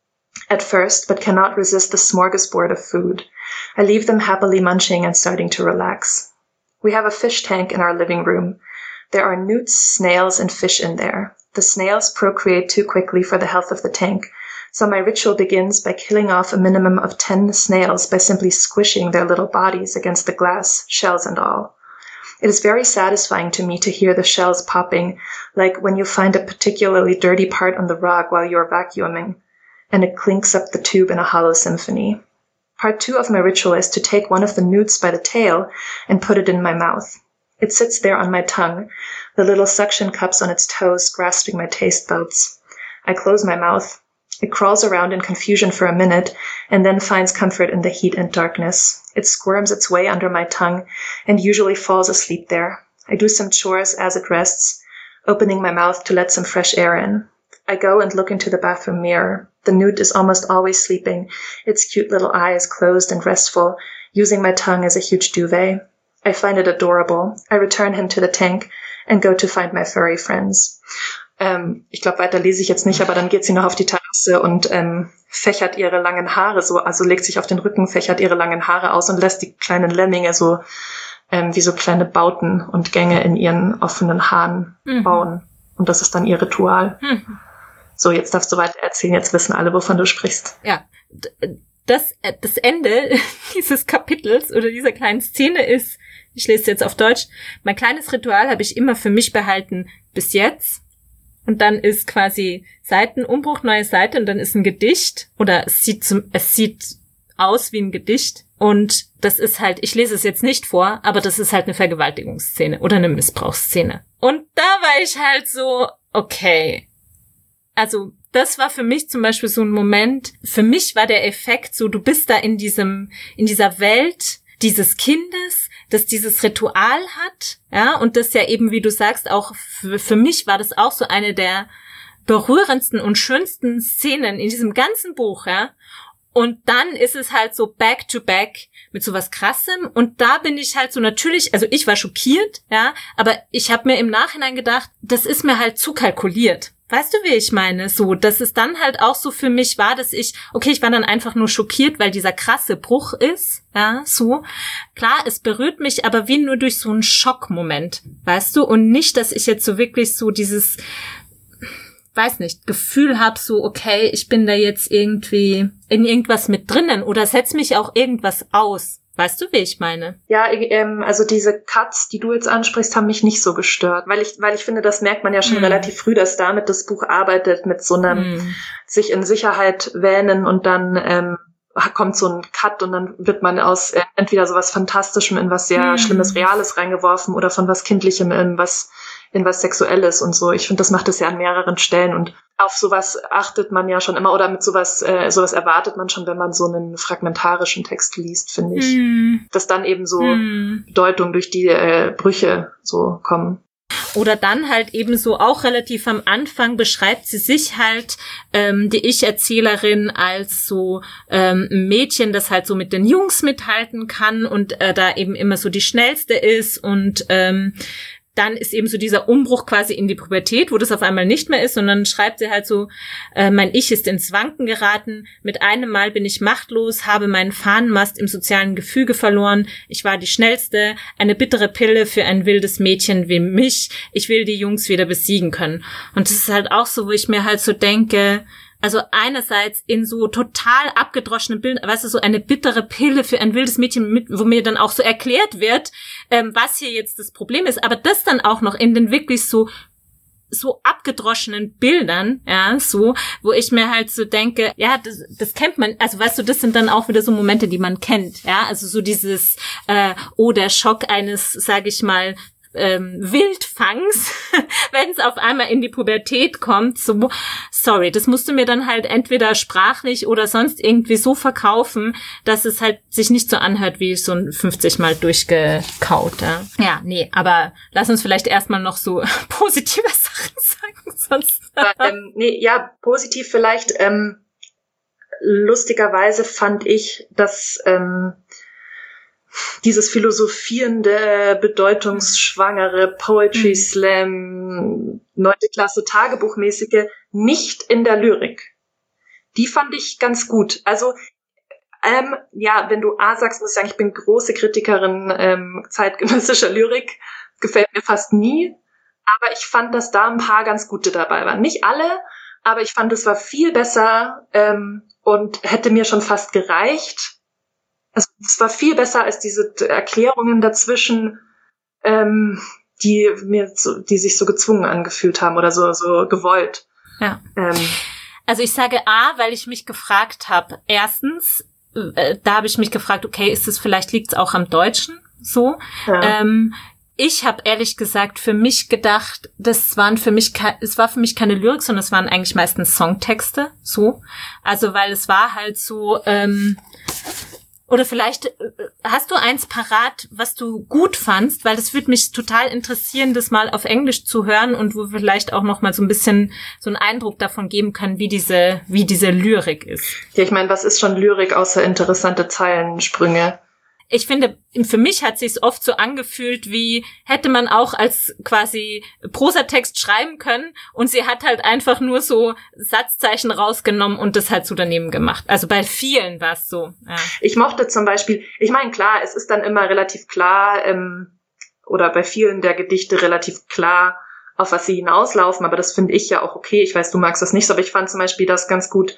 at first, but cannot resist the smorgasbord of food. I leave them happily munching and starting to relax. We have a fish tank in our living room. There are newts, snails, and fish in there. The snails procreate too quickly for the health of the tank, so my ritual begins by killing off a minimum of 10 snails by simply squishing their little bodies against the glass, shells and all. It is very satisfying to me to hear the shells popping, like when you find a particularly dirty part on the rug while you're vacuuming, and it clinks up the tube in a hollow symphony. Part 2 of my ritual is to take one of the newts by the tail and put it in my mouth. It sits there on my tongue, the little suction cups on its toes grasping my taste buds. I close my mouth. It crawls around in confusion for a minute and then finds comfort in the heat and darkness. It squirms its way under my tongue and usually falls asleep there. I do some chores as it rests, opening my mouth to let some fresh air in. I go and look into the bathroom mirror. The newt is almost always sleeping, its cute little eyes closed and restful, using my tongue as a huge duvet. I find it adorable. I return him to the tank and go to find my furry friends. Ich glaube, weiter lese ich jetzt nicht, aber dann geht sie noch auf die Terrasse und fächert ihre langen Haare so, also legt sich auf den Rücken, fächert ihre langen Haare aus und lässt die kleinen Lemminge so wie so kleine Bauten und Gänge in ihren offenen Haaren bauen. Und das ist dann ihr Ritual. So, jetzt darfst du weiter erzählen, jetzt wissen alle, wovon du sprichst. Ja, das Ende dieses Kapitels oder dieser kleinen Szene ist, ich lese es jetzt auf Deutsch, mein kleines Ritual habe ich immer für mich behalten bis jetzt. Und dann ist quasi Seitenumbruch, neue Seite und dann ist ein Gedicht oder es sieht aus wie ein Gedicht und das ist halt, ich lese es jetzt nicht vor, aber das ist halt eine Vergewaltigungsszene oder eine Missbrauchsszene. Und da war ich halt so, okay. Also das war für mich zum Beispiel so ein Moment, für mich war der Effekt so, du bist da in dieser Welt dieses Kindes, das dieses Ritual hat, ja, und das ja eben, wie du sagst, auch für mich war das auch so eine der berührendsten und schönsten Szenen in diesem ganzen Buch, ja. Und dann ist es halt so back to back mit sowas Krassem. Und da bin ich halt so natürlich, also ich war schockiert, ja, aber ich habe mir im Nachhinein gedacht, das ist mir halt zu kalkuliert. Weißt du, wie ich meine? So, dass es dann halt auch so für mich war, dass ich war dann einfach nur schockiert, weil dieser krasse Bruch ist, ja, so. Klar, es berührt mich, aber wie nur durch so einen Schockmoment, weißt du? Und nicht, dass ich jetzt so wirklich so dieses, weiß nicht, Gefühl habe, so, okay, ich bin da jetzt irgendwie in irgendwas mit drinnen oder setz mich auch irgendwas aus. Weißt du, wie ich meine? Ja, also diese Cuts, die du jetzt ansprichst, haben mich nicht so gestört, weil ich finde, das merkt man ja schon relativ früh, dass damit das Buch arbeitet, mit so einem sich in Sicherheit wähnen und dann kommt so ein Cut und dann wird man aus entweder sowas Fantastischem in was sehr Schlimmes, Reales reingeworfen oder von was Kindlichem in was Sexuelles und so. Ich finde, das macht es ja an mehreren Stellen und auf sowas achtet man ja schon immer oder mit sowas erwartet man schon, wenn man so einen fragmentarischen Text liest, finde ich. Dass dann eben so Bedeutung durch die Brüche so kommen. Oder dann halt eben so auch relativ am Anfang beschreibt sie sich halt, die Ich-Erzählerin als so ein Mädchen, das halt so mit den Jungs mithalten kann und da eben immer so die Schnellste ist und dann ist eben so dieser Umbruch quasi in die Pubertät, wo das auf einmal nicht mehr ist, sondern schreibt sie halt so, mein Ich ist ins Wanken geraten, mit einem Mal bin ich machtlos, habe meinen Fahnenmast im sozialen Gefüge verloren, ich war die Schnellste, eine bittere Pille für ein wildes Mädchen wie mich, ich will die Jungs wieder besiegen können. Und das ist halt auch so, wo ich mir halt so denke, also einerseits in so total abgedroschenen Bildern, weißt du, so eine bittere Pille für ein wildes Mädchen, wo mir dann auch so erklärt wird, was hier jetzt das Problem ist, aber das dann auch noch in den wirklich so abgedroschenen Bildern, ja, so, wo ich mir halt so denke, ja, das kennt man, also weißt du, das sind dann auch wieder so Momente, die man kennt, ja, also so dieses, der Schock eines, sage ich mal, Wildfangs, wenn es auf einmal in die Pubertät kommt, so, sorry, das musst du mir dann halt entweder sprachlich oder sonst irgendwie so verkaufen, dass es halt sich nicht so anhört wie so ein 50 Mal durchgekaut. Ja, nee, aber lass uns vielleicht erstmal noch so positive Sachen sagen, sonst. Positiv vielleicht, lustigerweise fand ich, dass dieses philosophierende, bedeutungsschwangere Poetry Slam, 9. Klasse Tagebuchmäßige nicht in der Lyrik. Die fand ich ganz gut. Also, wenn du A sagst, muss ich sagen, ich bin große Kritikerin zeitgenössischer Lyrik. Gefällt mir fast nie. Aber ich fand, dass da ein paar ganz gute dabei waren. Nicht alle, aber ich fand, es war viel besser und hätte mir schon fast gereicht. Also es war viel besser als diese Erklärungen dazwischen, die sich so gezwungen angefühlt haben oder so gewollt. Ja. Also ich sage A, weil ich mich gefragt habe. Erstens, da habe ich mich gefragt, okay, liegt es auch am Deutschen so? Ja. Ich habe ehrlich gesagt für mich gedacht, es war für mich keine Lyrik, sondern es waren eigentlich meistens Songtexte, so. Also weil es war halt so, oder vielleicht hast du eins parat, was du gut fandst, weil das würde mich total interessieren, das mal auf Englisch zu hören und wo wir vielleicht auch noch mal so ein bisschen so einen Eindruck davon geben können, wie diese Lyrik ist. Ja, ich meine, was ist schon Lyrik außer interessante Zeilensprünge? Ich finde, für mich hat sich's oft so angefühlt, wie hätte man auch als quasi Prosatext schreiben können und sie hat halt einfach nur so Satzzeichen rausgenommen und das halt so daneben gemacht. Also bei vielen war es so. Ja. Ich mochte zum Beispiel, ich meine, klar, es ist dann immer relativ klar, oder bei vielen der Gedichte relativ klar, auf was sie hinauslaufen, aber das finde ich ja auch okay. Ich weiß, du magst das nicht so, aber ich fand zum Beispiel das ganz gut,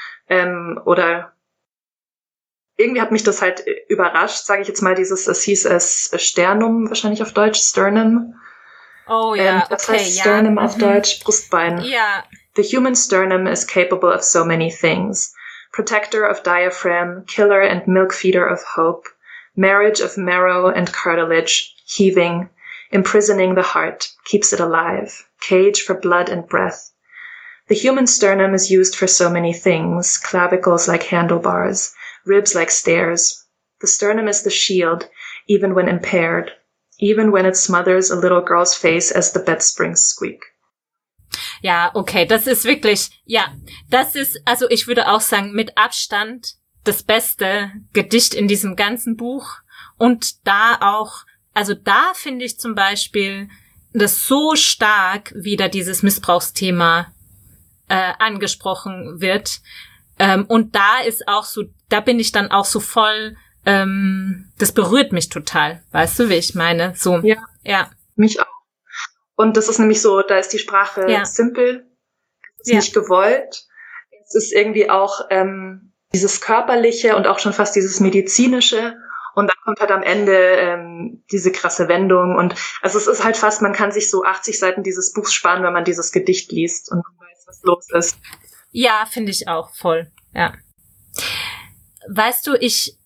oder irgendwie hat mich das halt überrascht, sage ich jetzt mal, es hieß es Sternum, wahrscheinlich auf Deutsch, Sternum. Oh ja, das heißt Sternum auf Deutsch, Brustbein. Ja. The human sternum is capable of so many things. Protector of diaphragm, killer and milk feeder of hope, marriage of marrow and cartilage, heaving, imprisoning the heart, keeps it alive, cage for blood and breath. The human sternum is used for so many things, clavicles like handlebars, ribs like stairs. The sternum is the shield, even when impaired, even when it smothers a little girl's face as the bed springs squeak. Ja, okay, das ist wirklich, das ist, also ich würde auch sagen, mit Abstand das beste Gedicht in diesem ganzen Buch. Und da auch, also da finde ich zum Beispiel das so stark wieder dieses Missbrauchsthema angesprochen wird. Und da ist auch so, da bin ich dann auch so voll, das berührt mich total. Weißt du, wie ich meine? So. Ja. Mich auch. Und das ist nämlich so, da ist die Sprache simpel, es ist nicht gewollt. Es ist irgendwie auch dieses Körperliche und auch schon fast dieses Medizinische. Und dann kommt halt am Ende diese krasse Wendung. Und also es ist halt fast, man kann sich so 80 Seiten dieses Buchs sparen, wenn man dieses Gedicht liest und man weiß, was los ist. Ja, finde ich auch voll. Ja. Weißt du,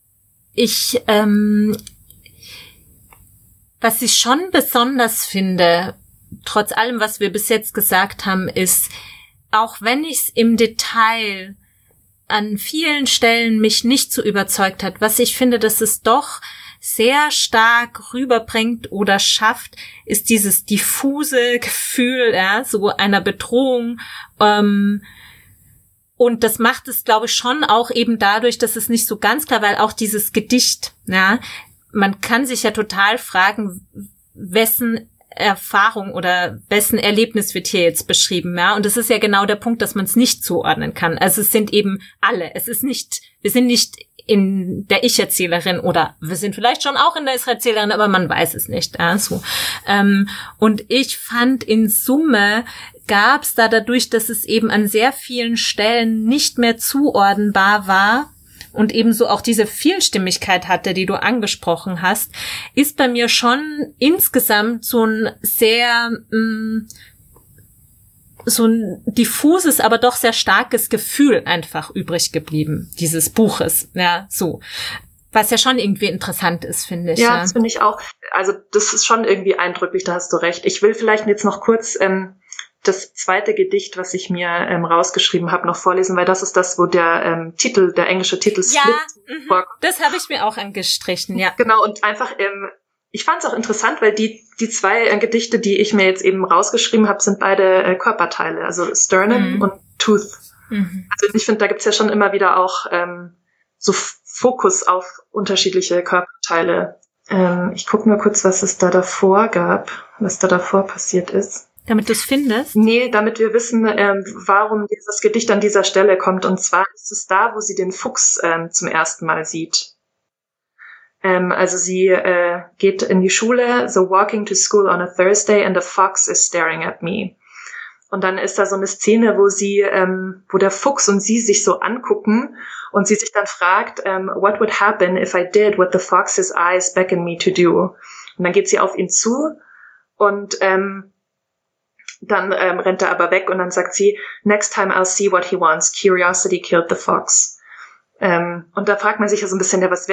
was ich schon besonders finde, trotz allem, was wir bis jetzt gesagt haben, ist, auch wenn ich es im Detail an vielen Stellen mich nicht so überzeugt hat, was ich finde, dass es doch sehr stark rüberbringt oder schafft, ist dieses diffuse Gefühl, so einer Bedrohung. Und das macht es, glaube ich, schon auch eben dadurch, dass es nicht so ganz klar, weil auch dieses Gedicht, man kann sich ja total fragen, wessen Erfahrung oder wessen Erlebnis wird hier jetzt beschrieben, Und das ist ja genau der Punkt, dass man es nicht zuordnen kann. Also es sind eben alle. Wir sind nicht in der Ich-Erzählerin oder wir sind vielleicht schon auch in der Ich-Erzählerin, aber man weiß es nicht. Und ich fand in Summe gab es da dadurch, dass es eben an sehr vielen Stellen nicht mehr zuordnenbar war, und ebenso auch diese Vielstimmigkeit hatte, die du angesprochen hast, ist bei mir schon insgesamt so ein sehr, so ein diffuses, aber doch sehr starkes Gefühl einfach übrig geblieben, dieses Buches, so. Was ja schon irgendwie interessant ist, finde ich. Ja, das finde ich auch. Also das ist schon irgendwie eindrücklich, da hast du recht. Ich will vielleicht jetzt noch kurz das zweite Gedicht, was ich mir rausgeschrieben habe, noch vorlesen, weil das ist das, wo der englische Titel Split vorkommt. Das habe ich mir auch angestrichen, ja. Genau, und einfach, ich fand es auch interessant, weil die zwei Gedichte, die ich mir jetzt eben rausgeschrieben habe, sind beide Körperteile, also Sternum und Tooth. Also ich finde, da gibt's ja schon immer wieder auch so Fokus auf unterschiedliche Körperteile. Ich gucke nur kurz, was da davor passiert ist. Damit du es findest? Nee, damit wir wissen, warum dieses Gedicht an dieser Stelle kommt. Und zwar ist es da, wo sie den Fuchs zum ersten Mal sieht. Also sie geht in die Schule, so walking to school on a Thursday and a fox is staring at me. Und dann ist da so eine Szene, wo der Fuchs und sie sich so angucken und sie sich dann fragt, what would happen if I did what the fox's eyes beckon me to do? Und dann geht sie auf ihn zu und dann rennt er aber weg und dann sagt sie, next time I'll see what he wants. Curiosity killed the fox. Und da fragt man sich ja so ein bisschen, was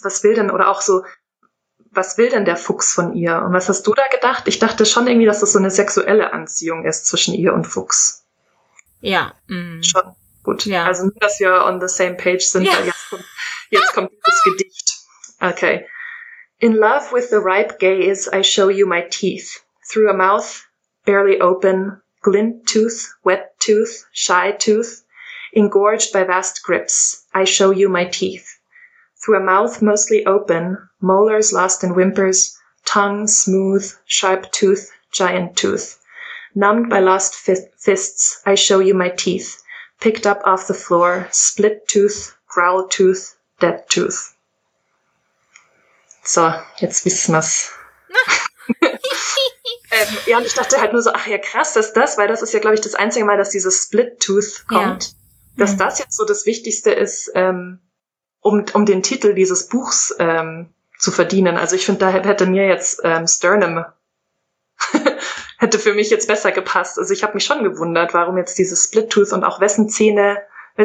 will denn der Fuchs von ihr? Und was hast du da gedacht? Ich dachte schon irgendwie, dass das so eine sexuelle Anziehung ist zwischen ihr und Fuchs. Ja. Schon. Gut. Ja. Also nur, dass wir on the same page sind, weil jetzt kommt dieses Gedicht. Okay. In love with the ripe gaze, I show you my teeth. Through a mouth barely open, glint tooth, wet tooth, shy tooth, engorged by vast grips, I show you my teeth. Through a mouth mostly open, molars lost in whimpers, tongue smooth, sharp tooth, giant tooth. Numbed by lost fists, I show you my teeth, picked up off the floor, split tooth, growl tooth, dead tooth. So, jetzt wissen wir's. Und ich dachte halt nur so, ach ja, krass, weil das ist ja, glaube ich, das einzige Mal, dass dieses Split Tooth kommt. Ja. Dass das jetzt so das Wichtigste ist, um den Titel dieses Buchs zu verdienen. Also ich finde, da hätte mir jetzt Sternum hätte für mich jetzt besser gepasst. Also ich habe mich schon gewundert, warum jetzt dieses Split Tooth und auch wessen Zähne,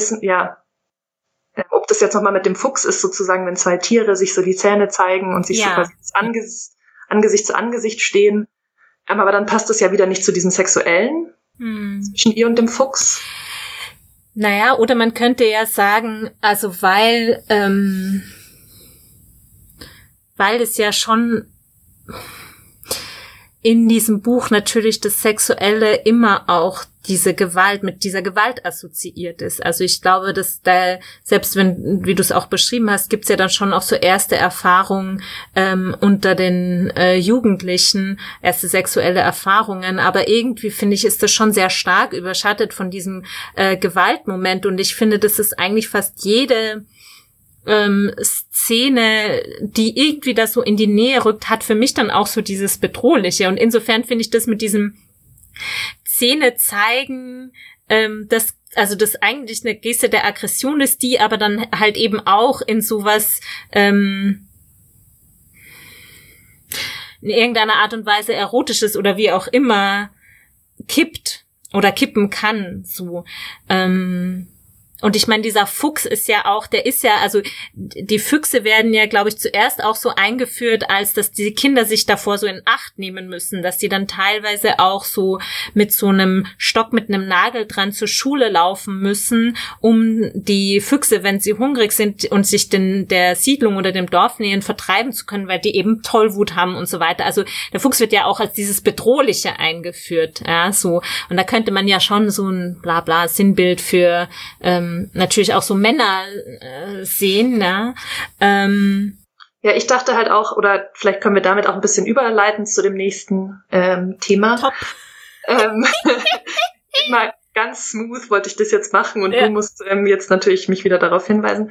ob das jetzt nochmal mit dem Fuchs ist, sozusagen, wenn zwei Tiere sich so die Zähne zeigen und sich so quasi Angesicht zu Angesicht stehen. Aber dann passt es ja wieder nicht zu diesem Sexuellen zwischen ihr und dem Fuchs. Naja, oder man könnte ja sagen, also weil es ja schon, in diesem Buch natürlich das Sexuelle immer auch diese Gewalt, mit dieser Gewalt assoziiert ist. Also ich glaube, dass da, selbst wenn, wie du es auch beschrieben hast, gibt's ja dann schon auch so erste Erfahrungen unter den Jugendlichen, erste sexuelle Erfahrungen, aber irgendwie finde ich, ist das schon sehr stark überschattet von diesem Gewaltmoment, und ich finde, das ist eigentlich fast jede Szene, die irgendwie das so in die Nähe rückt, hat für mich dann auch so dieses Bedrohliche, und insofern finde ich das mit diesem Szene zeigen, dass das eigentlich eine Geste der Aggression ist, die aber dann halt eben auch in sowas in irgendeiner Art und Weise Erotisches oder wie auch immer kippt oder kippen kann, so. Und ich meine, dieser Fuchs ist ja auch, der ist ja, also die Füchse werden ja, glaube ich, zuerst auch so eingeführt, als dass die Kinder sich davor so in Acht nehmen müssen, dass die dann teilweise auch so mit so einem Stock mit einem Nagel dran zur Schule laufen müssen, um die Füchse, wenn sie hungrig sind und sich der Siedlung oder dem Dorf nähern, vertreiben zu können, weil die eben Tollwut haben und so weiter. Also der Fuchs wird ja auch als dieses Bedrohliche eingeführt, ja, so. Und da könnte man ja schon so ein Blabla Sinnbild für natürlich auch so Männer sehen, ne? Ja, ich dachte halt auch, oder vielleicht können wir damit auch ein bisschen überleiten zu dem nächsten Thema. Top. Mal ganz smooth wollte ich das jetzt machen, und du musst jetzt natürlich mich wieder darauf hinweisen.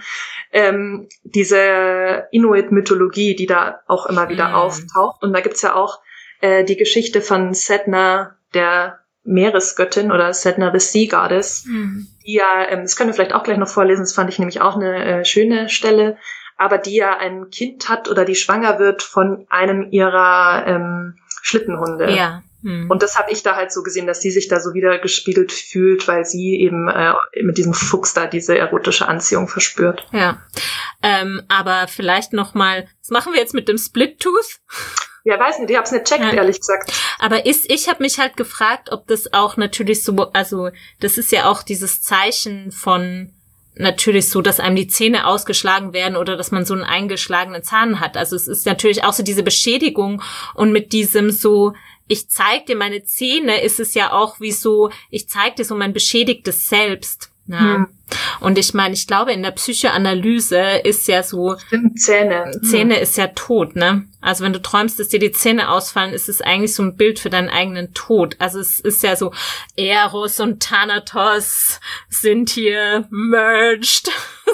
Diese Inuit-Mythologie, die da auch immer wieder auftaucht. Und da gibt's ja auch die Geschichte von Sedna, der Meeresgöttin, oder Sedna the Sea Goddess, die ja, das können wir vielleicht auch gleich noch vorlesen, das fand ich nämlich auch eine schöne Stelle, aber die ja ein Kind hat oder die schwanger wird von einem ihrer Schlittenhunde. Ja. Und das habe ich da halt so gesehen, dass sie sich da so wieder gespiegelt fühlt, weil sie eben mit diesem Fuchs da diese erotische Anziehung verspürt. Ja, aber vielleicht noch mal, was machen wir jetzt mit dem Split-Tooth? Ja, weiß nicht, ich hab's nicht checkt, ehrlich gesagt. Aber ich habe mich halt gefragt, ob das auch natürlich so, also das ist ja auch dieses Zeichen von natürlich so, dass einem die Zähne ausgeschlagen werden oder dass man so einen eingeschlagenen Zahn hat. Also es ist natürlich auch so diese Beschädigung, und mit diesem so, ich zeig dir meine Zähne, ist es ja auch wie so, ich zeig dir so mein beschädigtes Selbst. Ja. Und ich meine, ich glaube, in der Psychoanalyse ist ja so, Zähne ist ja tot, ne? Also wenn du träumst, dass dir die Zähne ausfallen, ist es eigentlich so ein Bild für deinen eigenen Tod. Also es ist ja so, Eros und Thanatos sind hier merged.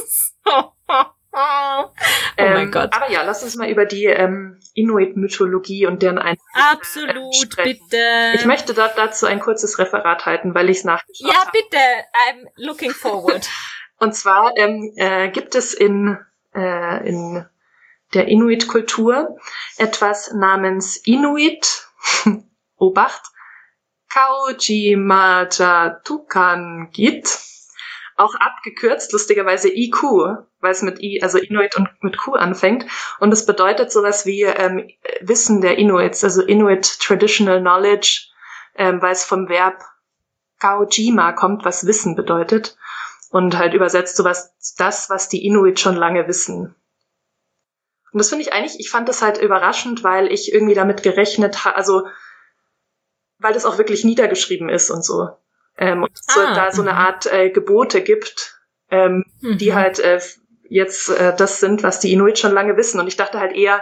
Oh mein Gott. Aber ja, lass uns mal über die Inuit-Mythologie und deren Absolut, sprechen. bitte. Ich möchte dazu ein kurzes Referat halten, weil ich es nachgeschaut habe. Ja, bitte. I'm looking forward. Und zwar gibt es in der Inuit-Kultur etwas namens Inuit, Obacht, Kaujimajatukan-git, auch abgekürzt, lustigerweise IQ, weil es mit I, also Inuit und mit Q anfängt. Und es bedeutet sowas wie Wissen der Inuits, also Inuit Traditional Knowledge, weil es vom Verb Kaujima kommt, was Wissen bedeutet. Und halt übersetzt sowas, das, was die Inuit schon lange wissen. Und das finde ich eigentlich, ich fand das halt überraschend, weil ich irgendwie damit gerechnet habe, also weil das auch wirklich niedergeschrieben ist und so. Und es da so eine Art Gebote gibt, die halt jetzt das sind, was die Inuit schon lange wissen. Und ich dachte halt eher,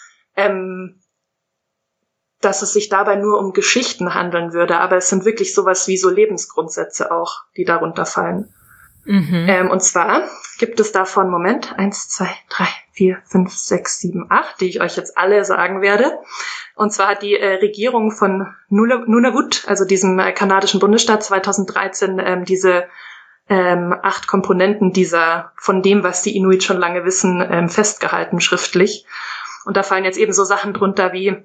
dass es sich dabei nur um Geschichten handeln würde, aber es sind wirklich sowas wie so Lebensgrundsätze auch, die darunter fallen. Und zwar gibt es davon, 1, 2, 3, 4, 5, 6, 7, 8, die ich euch jetzt alle sagen werde. Und zwar hat die Regierung von Nunavut, also diesem kanadischen Bundesstaat, 2013 diese 8 Komponenten von dem, was die Inuit schon lange wissen, festgehalten schriftlich. Und da fallen jetzt eben so Sachen drunter wie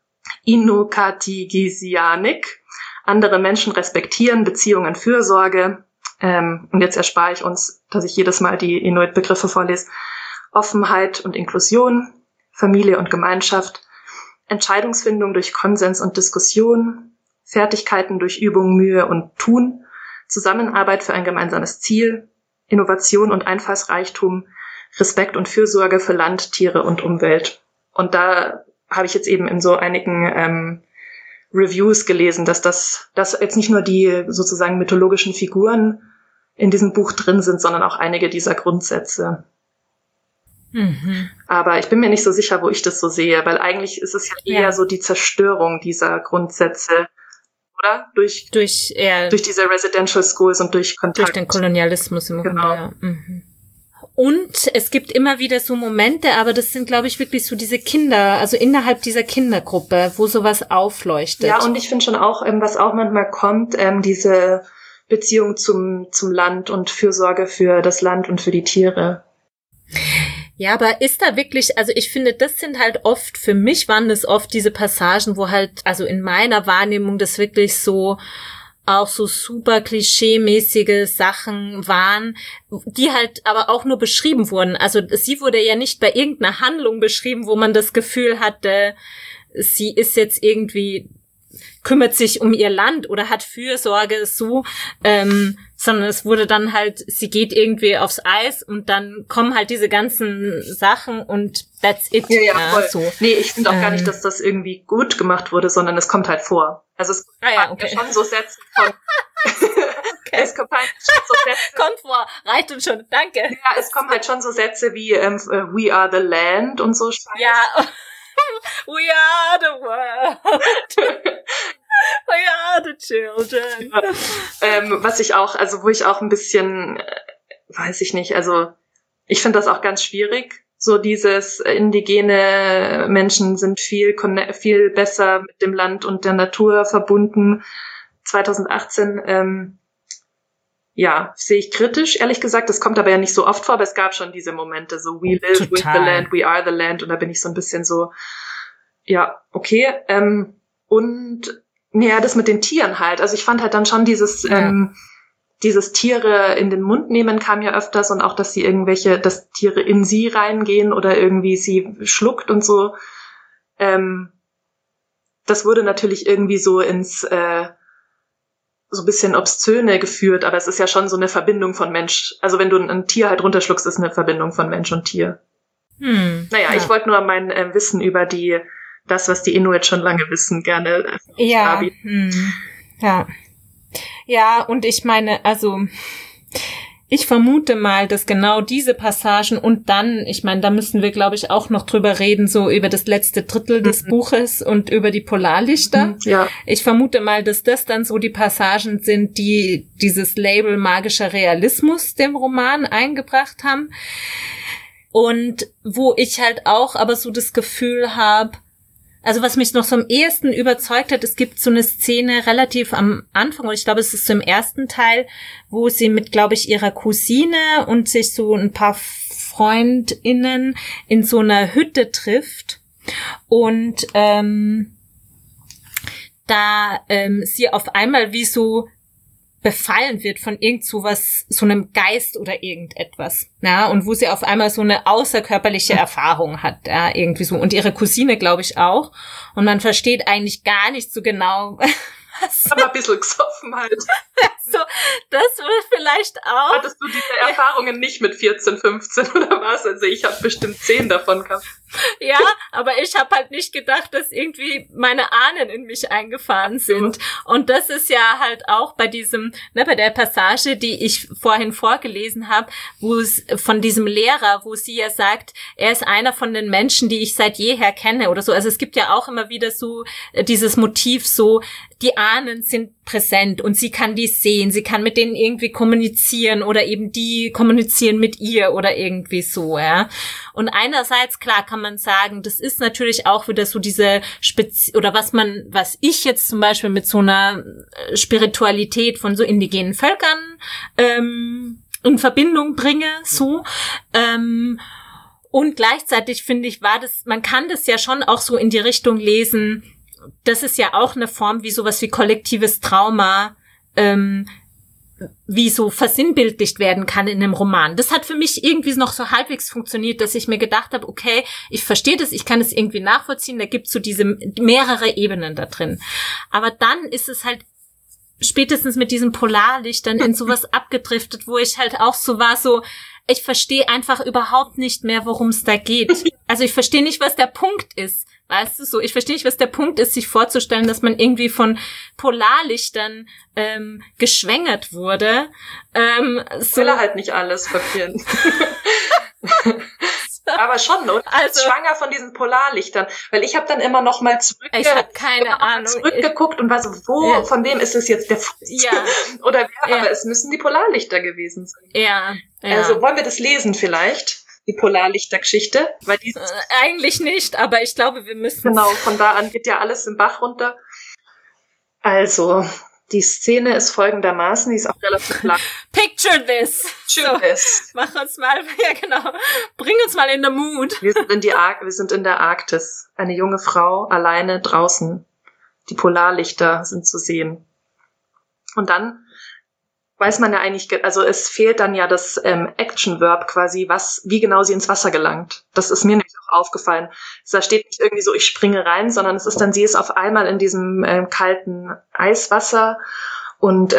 Inukatigisianik, andere Menschen respektieren, Beziehungen, Fürsorge. Und jetzt erspare ich uns, dass ich jedes Mal die Inuit-Begriffe vorlese. Offenheit und Inklusion, Familie und Gemeinschaft, Entscheidungsfindung durch Konsens und Diskussion, Fertigkeiten durch Übung, Mühe und Tun, Zusammenarbeit für ein gemeinsames Ziel, Innovation und Einfallsreichtum, Respekt und Fürsorge für Land, Tiere und Umwelt. Und da habe ich jetzt eben in so einigen Reviews gelesen, dass jetzt nicht nur die sozusagen mythologischen Figuren in diesem Buch drin sind, sondern auch einige dieser Grundsätze. Mhm. Aber ich bin mir nicht so sicher, wo ich das so sehe, weil eigentlich ist es ja eher so die Zerstörung dieser Grundsätze, oder? Durch diese Residential Schools und durch Kontakt. Durch den Kolonialismus im Grunde, ja. Mhm. Und es gibt immer wieder so Momente, aber das sind, glaube ich, wirklich so diese Kinder, also innerhalb dieser Kindergruppe, wo sowas aufleuchtet. Ja, und ich finde schon auch, was auch manchmal kommt, diese Beziehung zum Land und Fürsorge für das Land und für die Tiere. Ja, aber ist da wirklich, also ich finde, das sind halt oft, für mich waren das oft diese Passagen, wo halt, also in meiner Wahrnehmung das wirklich so, auch so super klischee-mäßige Sachen waren, die halt aber auch nur beschrieben wurden. Also sie wurde ja nicht bei irgendeiner Handlung beschrieben, wo man das Gefühl hatte, sie ist jetzt irgendwie, kümmert sich um ihr Land oder hat Fürsorge so, sondern es wurde dann halt, sie geht irgendwie aufs Eis und dann kommen halt diese ganzen Sachen und that's it. Ja, voll. So. Nee, ich finde auch gar nicht, dass das irgendwie gut gemacht wurde, sondern es kommt halt vor. Also es kommt schon so Sätze von es kommt halt schon so Sätze. Kommt vor, reicht uns schon, danke. Ja, es kommen halt schon so Sätze wie we are the land und so Scheiß. Ja, we are the world. We are the children. Ja. Was ich auch, also wo ich auch ein bisschen, weiß ich nicht, also ich finde das auch ganz schwierig. So dieses indigene Menschen sind viel besser mit dem Land und der Natur verbunden. 2018, sehe ich kritisch, ehrlich gesagt. Das kommt aber ja nicht so oft vor, aber es gab schon diese Momente, so we live with the land, we are the land. Und da bin ich so ein bisschen so, ja, okay. Und ja, das mit den Tieren halt. Also ich fand halt dann schon dieses Tiere in den Mund nehmen kam ja öfters und auch, dass dass Tiere in sie reingehen oder irgendwie sie schluckt und so. Das wurde natürlich irgendwie so ins so ein bisschen Obszöne geführt, aber es ist ja schon so eine Verbindung von Mensch. Also wenn du ein Tier halt runterschluckst, ist eine Verbindung von Mensch und Tier. Ich wollte nur mein Wissen über das, was die Inuit schon lange wissen, gerne darbieten. Ja, und ich meine, also ich vermute mal, dass genau diese Passagen und dann, ich meine, da müssen wir, glaube ich, auch noch drüber reden, so über das letzte Drittel des Buches und über die Polarlichter. Ja. Ich vermute mal, dass das dann so die Passagen sind, die dieses Label magischer Realismus dem Roman eingebracht haben. Und wo ich halt auch aber so das Gefühl habe, also was mich noch so am ehesten überzeugt hat, es gibt so eine Szene relativ am Anfang, und ich glaube, es ist so im ersten Teil, wo sie mit, glaube ich, ihrer Cousine und sich so ein paar FreundInnen in so einer Hütte trifft und sie auf einmal wie so befallen wird von irgend sowas, so einem Geist oder irgendetwas, ja, und wo sie auf einmal so eine außerkörperliche Erfahrung hat, ja, irgendwie so, und ihre Cousine, glaube ich, auch, und man versteht eigentlich gar nicht so genau, was. Aber ein bisschen gesoffen halt. So, das wird vielleicht auch. Hattest du diese Erfahrungen nicht mit 14, 15 oder was? Also ich habe bestimmt 10 davon gehabt. Ja, aber ich habe halt nicht gedacht, dass irgendwie meine Ahnen in mich eingefahren sind. Und das ist ja halt auch bei bei der Passage, die ich vorhin vorgelesen habe, wo es von diesem Lehrer, wo sie ja sagt, er ist einer von den Menschen, die ich seit jeher kenne oder so. Also es gibt ja auch immer wieder so dieses Motiv so, die Ahnen sind präsent und sie kann die sehen, sie kann mit denen irgendwie kommunizieren oder eben die kommunizieren mit ihr oder irgendwie so, ja. Und einerseits, klar, kann man sagen, das ist natürlich auch wieder so diese was ich jetzt zum Beispiel mit so einer Spiritualität von so indigenen Völkern in Verbindung bringe, so. Und gleichzeitig finde ich, man kann das ja schon auch so in die Richtung lesen, das ist ja auch eine Form, wie sowas wie kollektives Trauma, wie so versinnbildlicht werden kann in einem Roman. Das hat für mich irgendwie noch so halbwegs funktioniert, dass ich mir gedacht habe, okay, ich verstehe das, ich kann es irgendwie nachvollziehen, da gibt's so diese mehrere Ebenen da drin. Aber dann ist es halt spätestens mit diesem Polarlicht dann in sowas abgedriftet, wo ich halt auch so war, so, ich verstehe einfach überhaupt nicht mehr, worum es da geht. Also ich verstehe nicht, was der Punkt ist. Weißt du, so, ich verstehe nicht, was der Punkt ist, sich vorzustellen, dass man irgendwie von Polarlichtern geschwängert wurde. So. Will er halt nicht alles verkehren. Aber schon, oder? Also, schwanger von diesen Polarlichtern. Weil ich habe dann immer noch mal zurückgeguckt und war so, von wem ist es jetzt der Fuß? Ja. Oder wer? Ja. Aber es müssen die Polarlichter gewesen sein. Ja. Also wollen wir das lesen vielleicht? Die Polarlichtergeschichte? Weil eigentlich nicht, aber ich glaube, wir müssen. Genau, von da an geht ja alles im Bach runter. Also, die Szene ist folgendermaßen, die ist auch relativ lang. Picture this! Picture this. Mach uns mal, ja genau, bring uns mal in the mood. Wir sind in der Arktis. Eine junge Frau, alleine draußen. Die Polarlichter sind zu sehen. Und dann weiß man ja eigentlich, also es fehlt dann ja das Action-Verb quasi, wie genau sie ins Wasser gelangt. Das ist mir nämlich auch aufgefallen. Da steht nicht irgendwie so, ich springe rein, sondern es ist dann, sie ist auf einmal in diesem kalten Eiswasser und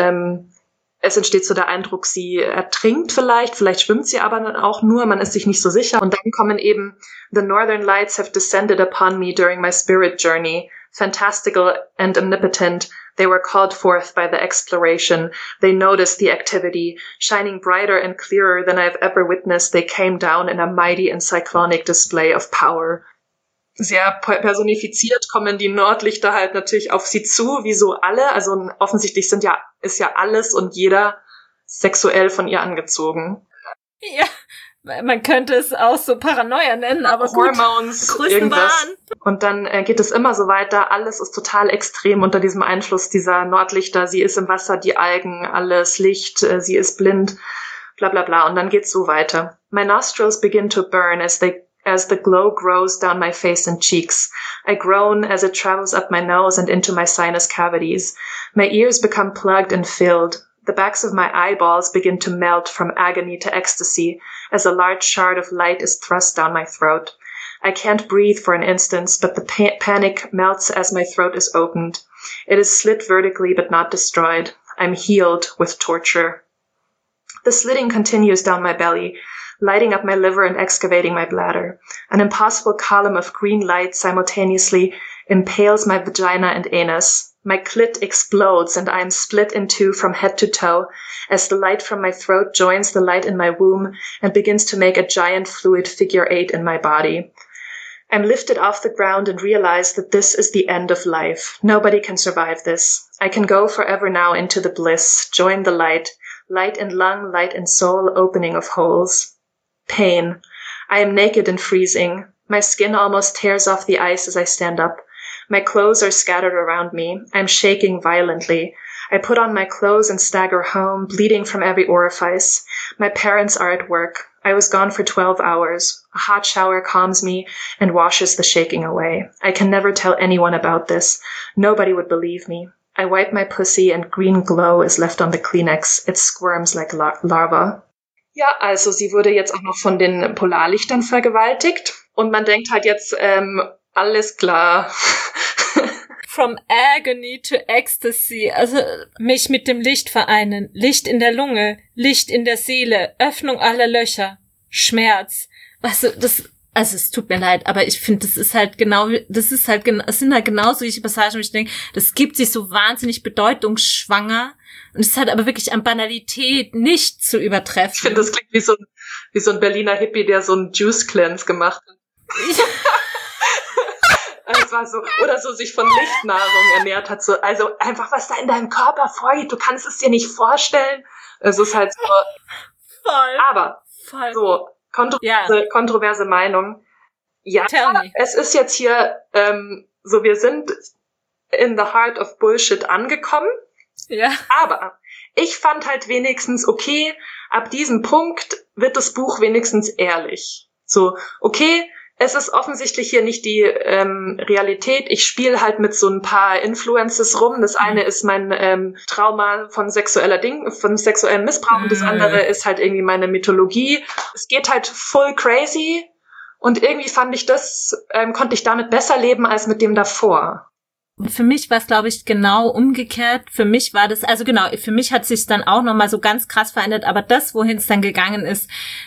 es entsteht so der Eindruck, sie ertrinkt vielleicht schwimmt sie aber dann auch nur, man ist sich nicht so sicher. Und dann kommen eben, The Northern Lights have descended upon me during my spirit journey. Fantastical and omnipotent, they were called forth by the exploration. They noticed the activity. Shining brighter and clearer than I've ever witnessed, they came down in a mighty and cyclonic display of power. Sehr personifiziert kommen die Nordlichter halt natürlich auf sie zu, wie so alle. Also offensichtlich ist ja alles und jeder sexuell von ihr angezogen. Ja. Man könnte es auch so Paranoia nennen, aber Hormones, irgendwas. Und dann geht es immer so weiter. Alles ist total extrem unter diesem Einfluss dieser Nordlichter. Sie ist im Wasser, die Algen, alles Licht, sie ist blind, bla bla bla. Und dann geht's so weiter. My nostrils begin to burn as the glow grows down my face and cheeks. I groan as it travels up my nose and into my sinus cavities. My ears become plugged and filled. The backs of my eyeballs begin to melt from agony to ecstasy as a large shard of light is thrust down my throat. I can't breathe for an instant, but the panic melts as my throat is opened. It is slit vertically but not destroyed. I'm healed with torture. The slitting continues down my belly, lighting up my liver and excavating my bladder. An impossible column of green light simultaneously impales my vagina and anus. My clit explodes and I am split in two from head to toe as the light from my throat joins the light in my womb and begins to make a giant fluid figure 8 in my body. I'm lifted off the ground and realize that this is the end of life. Nobody can survive this. I can go forever now into the bliss, join the light in lung, light in soul, opening of holes. Pain. I am naked and freezing. My skin almost tears off the ice as I stand up. My clothes are scattered around me. I'm shaking violently. I put on my clothes and stagger home, bleeding from every orifice. My parents are at work. I was gone for 12 hours. A hot shower calms me and washes the shaking away. I can never tell anyone about this. Nobody would believe me. I wipe my pussy and green glow is left on the Kleenex. It squirms like larva. Ja, also sie wurde jetzt auch noch von den Polarlichtern vergewaltigt. Und man denkt halt jetzt, alles klar. From agony to ecstasy, also mich mit dem Licht vereinen, Licht in der Lunge, Licht in der Seele, Öffnung aller Löcher, Schmerz. Also es tut mir leid, aber ich finde, es sind halt genau solche Passagen, wo ich denke, das gibt sich so wahnsinnig bedeutungsschwanger und es ist halt aber wirklich an Banalität nicht zu übertreffen. Ich finde, das klingt wie so ein Berliner Hippie, der so einen Juice Cleanse gemacht hat. Ja. Es war so, oder so sich von Lichtnahrung ernährt hat, so, also einfach was da in deinem Körper vorgeht, du kannst es dir nicht vorstellen. Es ist halt so. Voll. Aber, so, kontroverse Meinung. Ja, es ist jetzt hier, so, wir sind in the heart of Bullshit angekommen. Ja. Aber ich fand halt wenigstens, okay, ab diesem Punkt wird das Buch wenigstens ehrlich. So, okay, es ist offensichtlich hier nicht die Realität. Ich spiele halt mit so ein paar Influences rum. Das eine ist mein Trauma von sexuellem Missbrauch und das andere ist halt irgendwie meine Mythologie. Es geht halt full crazy und irgendwie fand ich konnte ich damit besser leben als mit dem davor. Für mich war es, glaube ich, genau umgekehrt. Für mich war das, also genau, für mich hat sich dann auch nochmal so ganz krass verändert, aber das, wohin es dann gegangen ist,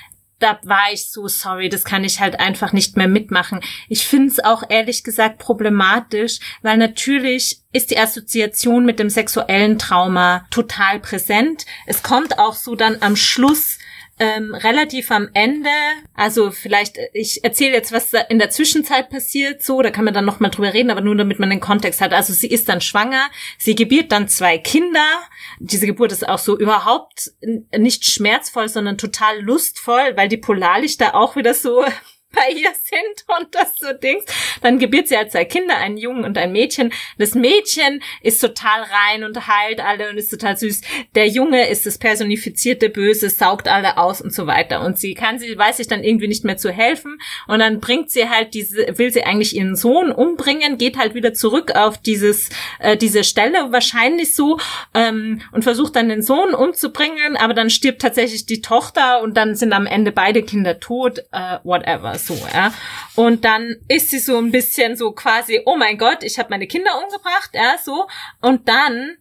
da war ich so, sorry, das kann ich halt einfach nicht mehr mitmachen. Ich finde es auch ehrlich gesagt problematisch, weil natürlich ist die Assoziation mit dem sexuellen Trauma total präsent. Es kommt auch so dann am Schluss, relativ am Ende, also vielleicht, ich erzähle jetzt, was da in der Zwischenzeit passiert, so, da kann man dann nochmal drüber reden, aber nur damit man den Kontext hat. Also sie ist dann schwanger, sie gebiert dann 2 Kinder. Diese Geburt ist auch so überhaupt nicht schmerzvoll, sondern total lustvoll, weil die Polarlichter auch wieder so bei ihr sind und das so Dings. Dann gebiert sie halt 2 Kinder, einen Jungen und ein Mädchen. Das Mädchen ist total rein und heilt alle und ist total süß. Der Junge ist das personifizierte Böse, saugt alle aus und so weiter. Und sie weiß sich dann irgendwie nicht mehr zu helfen. Und dann bringt sie halt will sie eigentlich ihren Sohn umbringen, geht halt wieder zurück auf diese Stelle, wahrscheinlich so, und versucht dann den Sohn umzubringen, aber dann stirbt tatsächlich die Tochter und dann sind am Ende beide Kinder tot, whatever. So, ja. Und dann ist sie so ein bisschen so quasi, oh mein Gott, ich habe meine Kinder umgebracht, ja, so. Und dann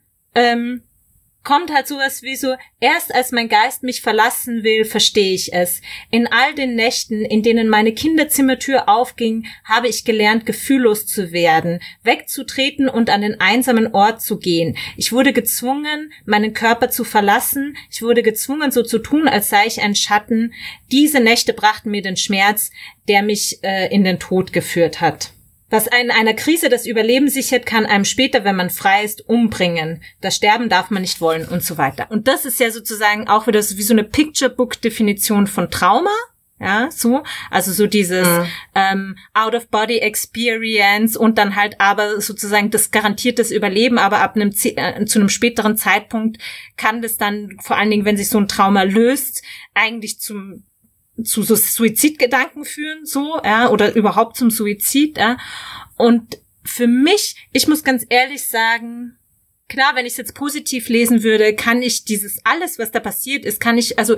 kommt halt sowas wie so, erst als mein Geist mich verlassen will, verstehe ich es. In all den Nächten, in denen meine Kinderzimmertür aufging, habe ich gelernt, gefühllos zu werden, wegzutreten und an den einsamen Ort zu gehen. Ich wurde gezwungen, meinen Körper zu verlassen. Ich wurde gezwungen, so zu tun, als sei ich ein Schatten. Diese Nächte brachten mir den Schmerz, der mich in den Tod geführt hat. Was in einer Krise das Überleben sichert, kann einem später, wenn man frei ist, umbringen. Das Sterben darf man nicht wollen und so weiter. Und das ist ja sozusagen auch wieder so wie so eine Picture-Book-Definition von Trauma. Ja, so. Also so dieses Out-of-Body-Experience und dann halt aber sozusagen das garantiertes Überleben, aber ab zu einem späteren Zeitpunkt kann das dann, vor allen Dingen, wenn sich so ein Trauma löst, eigentlich zu so Suizidgedanken führen, so, ja, oder überhaupt zum Suizid, ja. Und für mich, ich muss ganz ehrlich sagen, klar, wenn ich es jetzt positiv lesen würde, kann ich dieses alles, was da passiert ist, also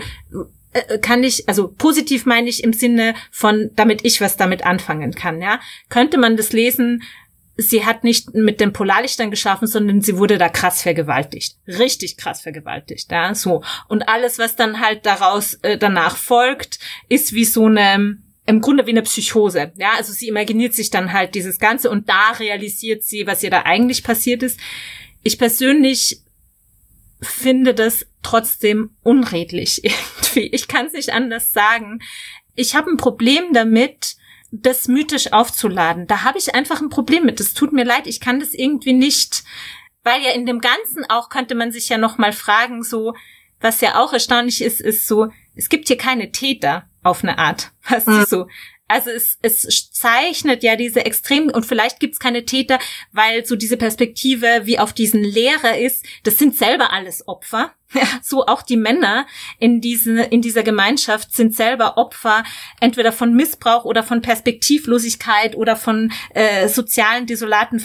positiv meine ich im Sinne von, damit ich was damit anfangen kann, ja. Könnte man das lesen, sie hat nicht mit den Polarlichtern geschaffen, sondern sie wurde da krass vergewaltigt. Richtig krass vergewaltigt, ja, so. Und alles, was dann halt daraus danach folgt, ist wie so im Grunde wie eine Psychose, ja. Also sie imaginiert sich dann halt dieses Ganze und da realisiert sie, was ihr da eigentlich passiert ist. Ich persönlich finde das trotzdem unredlich irgendwie. Ich kann es nicht anders sagen. Ich habe ein Problem damit, das mythisch aufzuladen. Da habe ich einfach ein Problem mit. Es tut mir leid, ich kann das irgendwie nicht, weil ja in dem Ganzen auch könnte man sich ja noch mal fragen, so, was ja auch erstaunlich ist, ist so, es gibt hier keine Täter auf eine Art. Weißt du, so. Also es zeichnet ja diese extrem, und vielleicht gibt's keine Täter, weil so diese Perspektive wie auf diesen Lehrer ist, das sind selber alles Opfer. Ja, so auch die Männer in dieser Gemeinschaft sind selber Opfer, entweder von Missbrauch oder von Perspektivlosigkeit oder von desolaten sozialen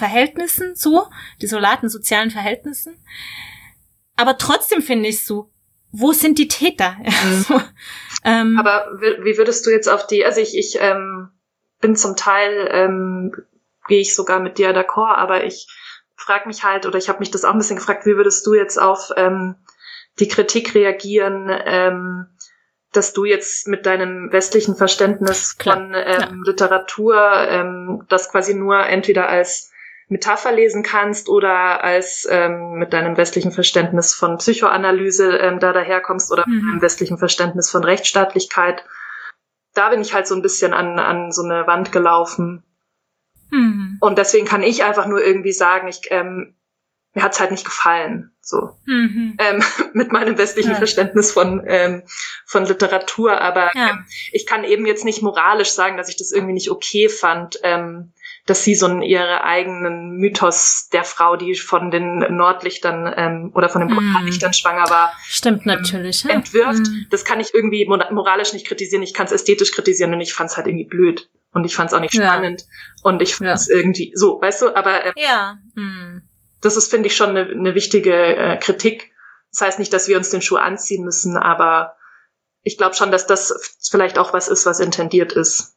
Verhältnissen. Aber trotzdem finde ich so, wo sind die Täter? Mhm. Aber wie würdest du jetzt auf die, also ich bin zum Teil, gehe ich sogar mit dir d'accord, aber ich frage mich halt, oder ich habe mich das auch ein bisschen gefragt, wie würdest du jetzt auf die Kritik reagieren, dass du jetzt mit deinem westlichen Verständnis von Literatur das quasi nur entweder als Metapher lesen kannst oder als mit deinem westlichen Verständnis von Psychoanalyse da daherkommst oder mit deinem westlichen Verständnis von Rechtsstaatlichkeit. Da bin ich halt so ein bisschen an so eine Wand gelaufen. Mhm. Und deswegen kann ich einfach nur irgendwie sagen, mir hat's halt nicht gefallen, so mit meinem westlichen Verständnis von Literatur. Aber ich kann eben jetzt nicht moralisch sagen, dass ich das irgendwie nicht okay fand, dass sie so ihre eigenen Mythos der Frau, die von den Nordlichtern oder von den Polarlichtern schwanger war, stimmt natürlich, entwirft. Das kann ich irgendwie moralisch nicht kritisieren. Ich kann es ästhetisch kritisieren und ich fand es halt irgendwie blöd und ich fand es auch nicht spannend und ich fand es irgendwie so, weißt du. Aber das ist, finde ich, schon eine wichtige Kritik. Das heißt nicht, dass wir uns den Schuh anziehen müssen, aber ich glaube schon, dass das vielleicht auch was ist, was intendiert ist.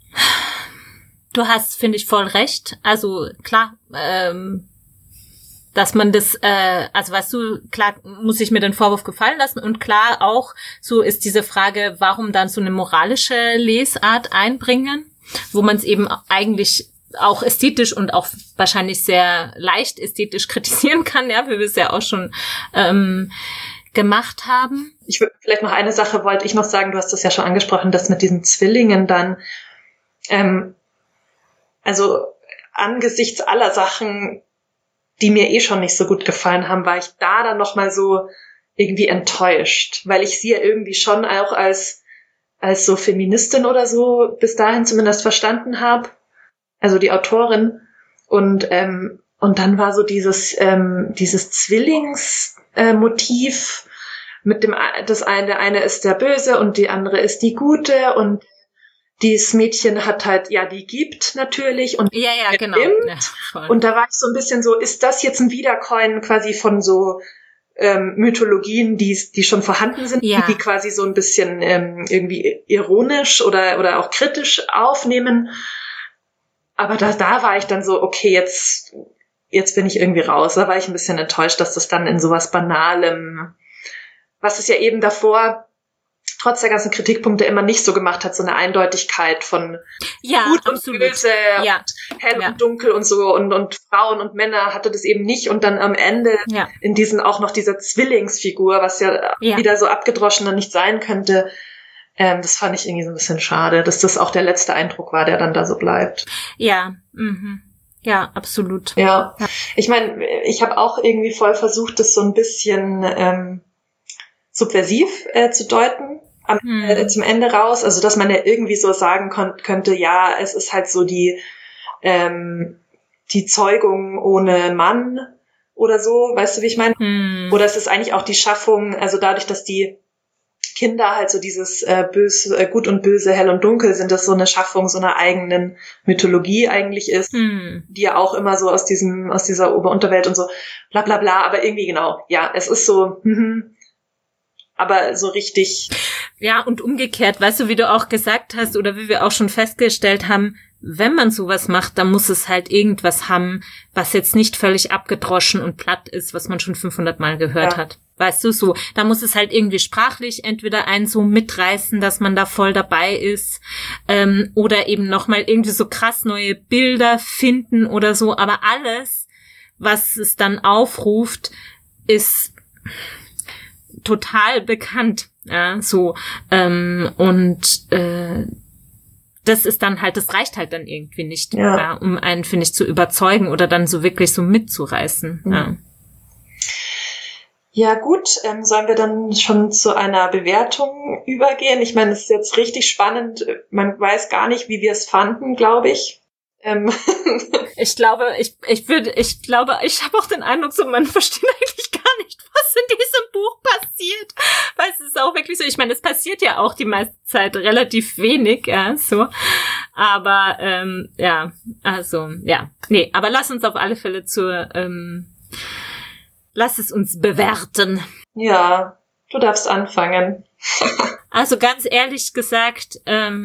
Du hast, finde ich, voll recht. Also klar, dass man das, also weißt du, klar muss ich mir den Vorwurf gefallen lassen und klar auch so ist diese Frage, warum dann so eine moralische Lesart einbringen, wo man es eben eigentlich auch ästhetisch und auch wahrscheinlich sehr leicht ästhetisch kritisieren kann, ja, wie wir es ja auch schon gemacht haben. Ich würde vielleicht noch eine Sache wollte ich noch sagen, du hast das ja schon angesprochen, dass mit diesen Zwillingen dann, also angesichts aller Sachen, die mir eh schon nicht so gut gefallen haben, war ich da dann nochmal so irgendwie enttäuscht, weil ich sie ja irgendwie schon auch als so Feministin oder so bis dahin zumindest verstanden habe, also die Autorin, und dann war so dieses Zwillingsmotiv mit dem, der eine ist der Böse und die andere ist die Gute und dieses Mädchen hat halt, ja, die gibt natürlich und ja, genau. Ja, und da war ich so ein bisschen so, ist das jetzt ein Wiedercoin quasi von so Mythologien, die schon vorhanden sind, ja. die quasi so ein bisschen irgendwie ironisch oder auch kritisch aufnehmen. Aber da war ich dann so, okay, jetzt bin ich irgendwie raus. Da war ich ein bisschen enttäuscht, dass das dann in sowas Banalem, was es ja eben davor trotz der ganzen Kritikpunkte immer nicht so gemacht hat, so eine Eindeutigkeit von gut und böse und hell und dunkel und so und Frauen und Männer hatte das eben nicht und dann am Ende in diesen auch noch dieser Zwillingsfigur, was ja wieder so abgedroschener nicht sein könnte, das fand ich irgendwie so ein bisschen schade, dass das auch der letzte Eindruck war, der dann da so bleibt. Ja, ja, absolut. Ja, ich meine, ich habe auch irgendwie voll versucht, das so ein bisschen subversiv zu deuten. Zum Ende raus, also dass man ja irgendwie so sagen könnte, ja, es ist halt so die Zeugung ohne Mann oder so, weißt du, wie ich meine? Oder es ist eigentlich auch die Schaffung, also dadurch, dass die Kinder halt so dieses Gut und Böse, hell und dunkel sind, das so eine Schaffung so einer eigenen Mythologie eigentlich ist, die ja auch immer so aus dieser Ober-Unterwelt und so bla bla bla, aber irgendwie genau, ja, es ist so, aber so richtig. Ja, und umgekehrt, weißt du, wie du auch gesagt hast oder wie wir auch schon festgestellt haben, wenn man sowas macht, dann muss es halt irgendwas haben, was jetzt nicht völlig abgedroschen und platt ist, was man schon 500 Mal gehört hat. Weißt du, so, da muss es halt irgendwie sprachlich entweder einen so mitreißen, dass man da voll dabei ist, oder eben nochmal irgendwie so krass neue Bilder finden oder so, aber alles, was es dann aufruft, ist total bekannt, ja, so, das ist dann halt, das reicht halt dann irgendwie nicht, um einen, finde ich, zu überzeugen oder dann so wirklich so mitzureißen, Ja gut, sollen wir dann schon zu einer Bewertung übergehen? Ich meine, es ist jetzt richtig spannend, man weiß gar nicht, wie wir es fanden, glaube ich. Ich glaube, ich habe auch den Eindruck, so man versteht eigentlich gar nicht, was in diesem Buch passiert. Weil es ist auch wirklich so, ich meine, es passiert ja auch die meiste Zeit relativ wenig, ja, so. Aber, nee, aber lass uns auf alle Fälle lass es uns bewerten. Ja, du darfst anfangen. Also ganz ehrlich gesagt,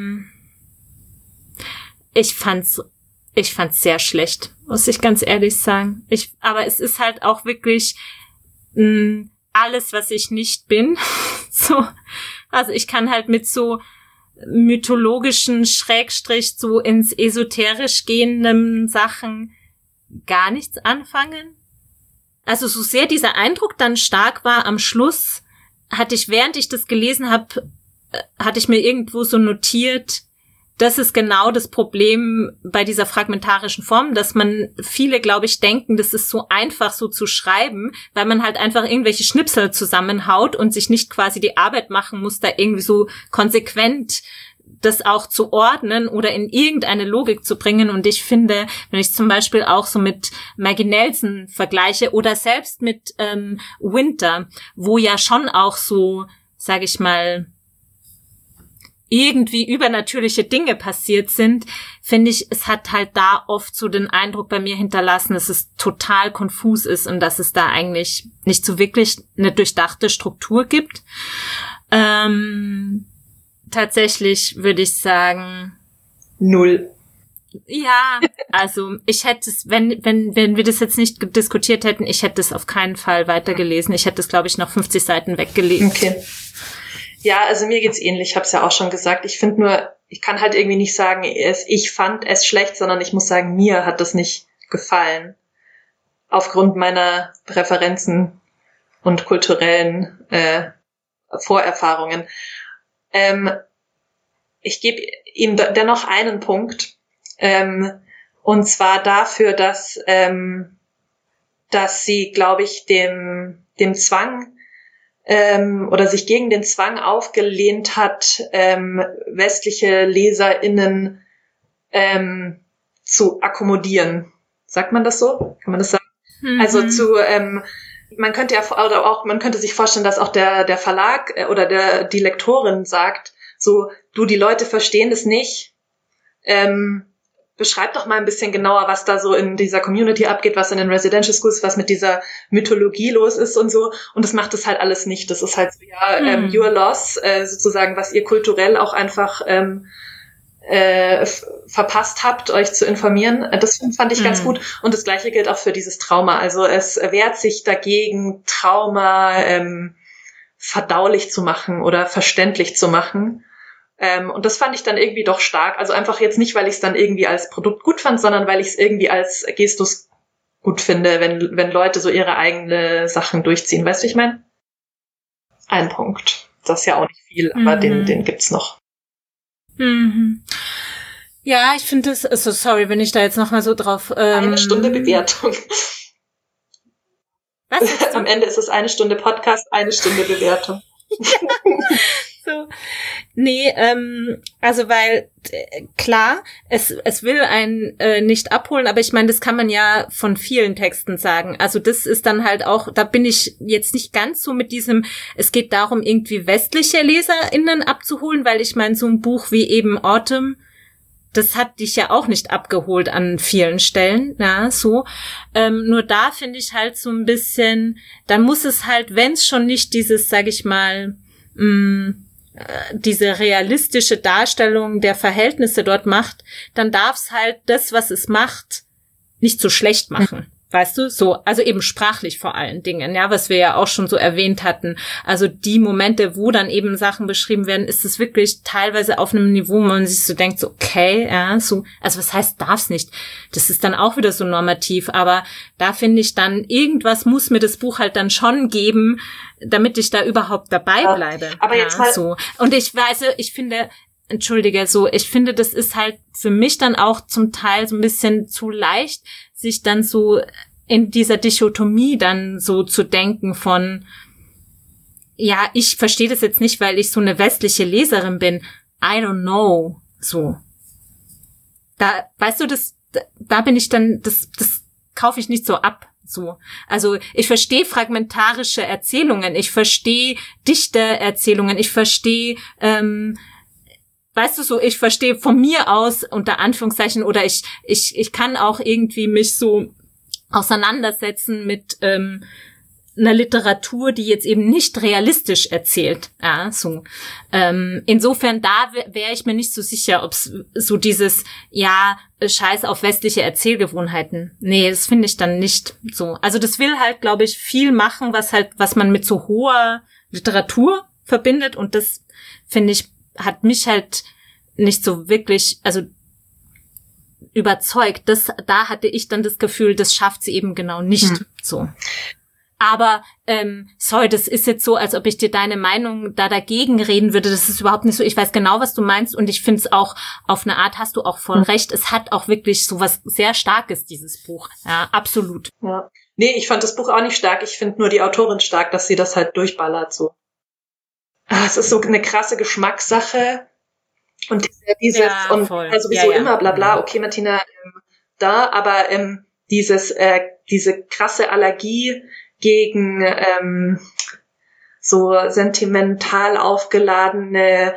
ich fand's sehr schlecht, muss ich ganz ehrlich sagen. Aber es ist halt auch wirklich alles, was ich nicht bin. So, also ich kann halt mit so mythologischen Schrägstrich so ins esoterisch gehenden Sachen gar nichts anfangen. Also so sehr dieser Eindruck dann stark war am Schluss, hatte ich, während ich das gelesen habe, hatte ich mir irgendwo so notiert, das ist genau das Problem bei dieser fragmentarischen Form, dass viele, glaube ich, denken, das ist so einfach so zu schreiben, weil man halt einfach irgendwelche Schnipsel zusammenhaut und sich nicht quasi die Arbeit machen muss, da irgendwie so konsequent das auch zu ordnen oder in irgendeine Logik zu bringen. Und ich finde, wenn ich zum Beispiel auch so mit Maggie Nelson vergleiche oder selbst mit Winter, wo ja schon auch so, sage ich mal, irgendwie übernatürliche Dinge passiert sind, finde ich, es hat halt da oft so den Eindruck bei mir hinterlassen, dass es total konfus ist und dass es da eigentlich nicht so wirklich eine durchdachte Struktur gibt. Tatsächlich würde ich sagen 0. Ja, also ich hätte es, wenn wir das jetzt nicht diskutiert hätten, ich hätte es auf keinen Fall weitergelesen. Ich hätte es, glaube ich, noch 50 Seiten weggelesen. Okay. Ja, also mir geht's ähnlich. Ich habe es ja auch schon gesagt. Ich finde nur, ich kann halt irgendwie nicht sagen, ich fand es schlecht, sondern ich muss sagen, mir hat das nicht gefallen. Aufgrund meiner Präferenzen und kulturellen Vorerfahrungen. Ich gebe ihm dennoch einen Punkt. Und zwar dafür, dass sie, glaube ich, dem Zwang oder sich gegen den Zwang aufgelehnt hat, westliche LeserInnen zu akkommodieren. Sagt man das so? Kann man das sagen? Mhm. Also man könnte sich vorstellen, dass auch der Verlag oder die Lektorin sagt, so, du, die Leute verstehen das nicht. Beschreib doch mal ein bisschen genauer, was da so in dieser Community abgeht, was in den Residential Schools, was mit dieser Mythologie los ist und so. Und das macht das halt alles nicht. Das ist halt so, your loss, sozusagen, was ihr kulturell auch einfach verpasst habt, euch zu informieren. Das fand ich ganz gut. Und das Gleiche gilt auch für dieses Trauma. Also es wehrt sich dagegen, Trauma verdaulich zu machen oder verständlich zu machen. Und das fand ich dann irgendwie doch stark. Also einfach jetzt nicht, weil ich es dann irgendwie als Produkt gut fand, sondern weil ich es irgendwie als Gestus gut finde, wenn Leute so ihre eigenen Sachen durchziehen. Weißt du, ich meine? Ein Punkt. Das ist ja auch nicht viel, aber den gibt's noch. Mhm. Ja, ich finde das, also sorry, wenn ich da jetzt nochmal so drauf... Eine Stunde Bewertung. Was? Am Ende ist es 1 Stunde Podcast, 1 Stunde Bewertung. So. Nee, also weil, klar, es will einen nicht abholen, aber ich meine, das kann man ja von vielen Texten sagen. Also das ist dann halt auch, da bin ich jetzt nicht ganz so mit diesem, es geht darum, irgendwie westliche LeserInnen abzuholen, weil ich meine, so ein Buch wie eben Autumn, das hat dich ja auch nicht abgeholt an vielen Stellen, ja, so. Nur da finde ich halt so ein bisschen, dann muss es halt, wenn es schon nicht dieses, sag ich mal, diese realistische Darstellung der Verhältnisse dort macht, dann darf es halt das, was es macht, nicht so schlecht machen. Weißt du, so, also eben sprachlich vor allen Dingen, ja, was wir ja auch schon so erwähnt hatten. Also die Momente, wo dann eben Sachen beschrieben werden, ist es wirklich teilweise auf einem Niveau, wo man sich so denkt, so, okay, ja, so, also was heißt, darf's nicht? Das ist dann auch wieder so normativ, aber da finde ich dann, irgendwas muss mir das Buch halt dann schon geben, damit ich da überhaupt dabei bleibe. Ja, aber jetzt mal so. Und ich finde, ich finde, das ist halt für mich dann auch zum Teil so ein bisschen zu leicht, sich dann so in dieser Dichotomie dann so zu denken von, ja, ich verstehe das jetzt nicht, weil ich so eine westliche Leserin bin. I don't know. So. Da, weißt du, da bin ich dann, das kaufe ich nicht so ab. So. Also ich verstehe fragmentarische Erzählungen, ich verstehe dichte Erzählungen, ich verstehe weißt du so, ich verstehe von mir aus, unter Anführungszeichen, oder ich kann auch irgendwie mich so auseinandersetzen mit einer Literatur, die jetzt eben nicht realistisch erzählt. Ja, so. Insofern, da wäre ich mir nicht so sicher, ob es so dieses, ja, Scheiß auf westliche Erzählgewohnheiten. Nee, das finde ich dann nicht so. Also das will halt, glaube ich, viel machen, was man mit so hoher Literatur verbindet, und das, finde ich, hat mich halt nicht so wirklich, also überzeugt. Da hatte ich dann das Gefühl, das schafft sie eben genau nicht so. Aber, sorry, das ist jetzt so, als ob ich dir deine Meinung da dagegen reden würde. Das ist überhaupt nicht so. Ich weiß genau, was du meinst, und ich finde es auch, auf eine Art hast du auch voll recht. Es hat auch wirklich so was sehr Starkes, dieses Buch. Ja, absolut. Ja. Nee, ich fand das Buch auch nicht stark. Ich finde nur die Autorin stark, dass sie das halt durchballert so. Es ist so eine krasse Geschmackssache. Und dieses, ja, und also sowieso immer bla bla, okay, Martina, aber diese krasse Allergie gegen so sentimental aufgeladene,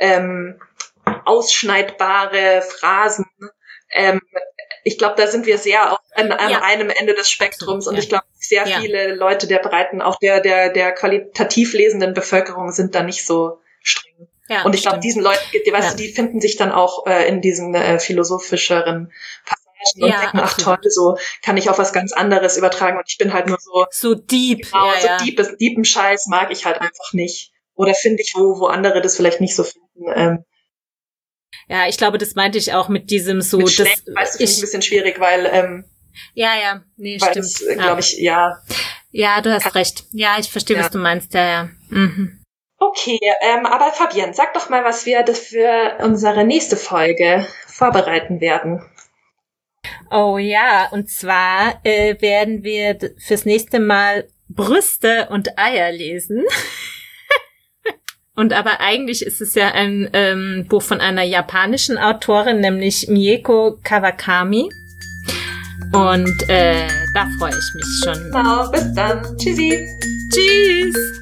ausschneidbare Phrasen. Ich glaube, da sind wir sehr an einem Ende des Spektrums, und ich glaube, sehr viele Leute der qualitativ lesenden Bevölkerung sind da nicht so streng. Ja, und ich glaube, diesen Leuten, weißt du, die finden sich dann auch in diesen philosophischeren Passagen und denken, ach toll, so kann ich auf was ganz anderes übertragen. Und ich bin halt nur so deep. Genau, deepen Scheiß mag ich halt einfach nicht. Oder finde ich, wo andere das vielleicht nicht so finden. Ja, ich glaube, das meinte ich auch mit diesem so. Mit Schlecht, weißt du, finde ich ein bisschen schwierig, weil nee, weil stimmt. glaube ich, ja. Ja, du hast recht. Ja, ich verstehe, was du meinst. Ja. Mhm. Okay, aber Fabienne, sag doch mal, was wir für unsere nächste Folge vorbereiten werden. Oh ja, und zwar werden wir fürs nächste Mal Brüste und Eier lesen. Und aber eigentlich ist es ja ein Buch von einer japanischen Autorin, nämlich Mieko Kawakami. Und da freue ich mich schon. Genau, bis dann. Tschüssi. Tschüss.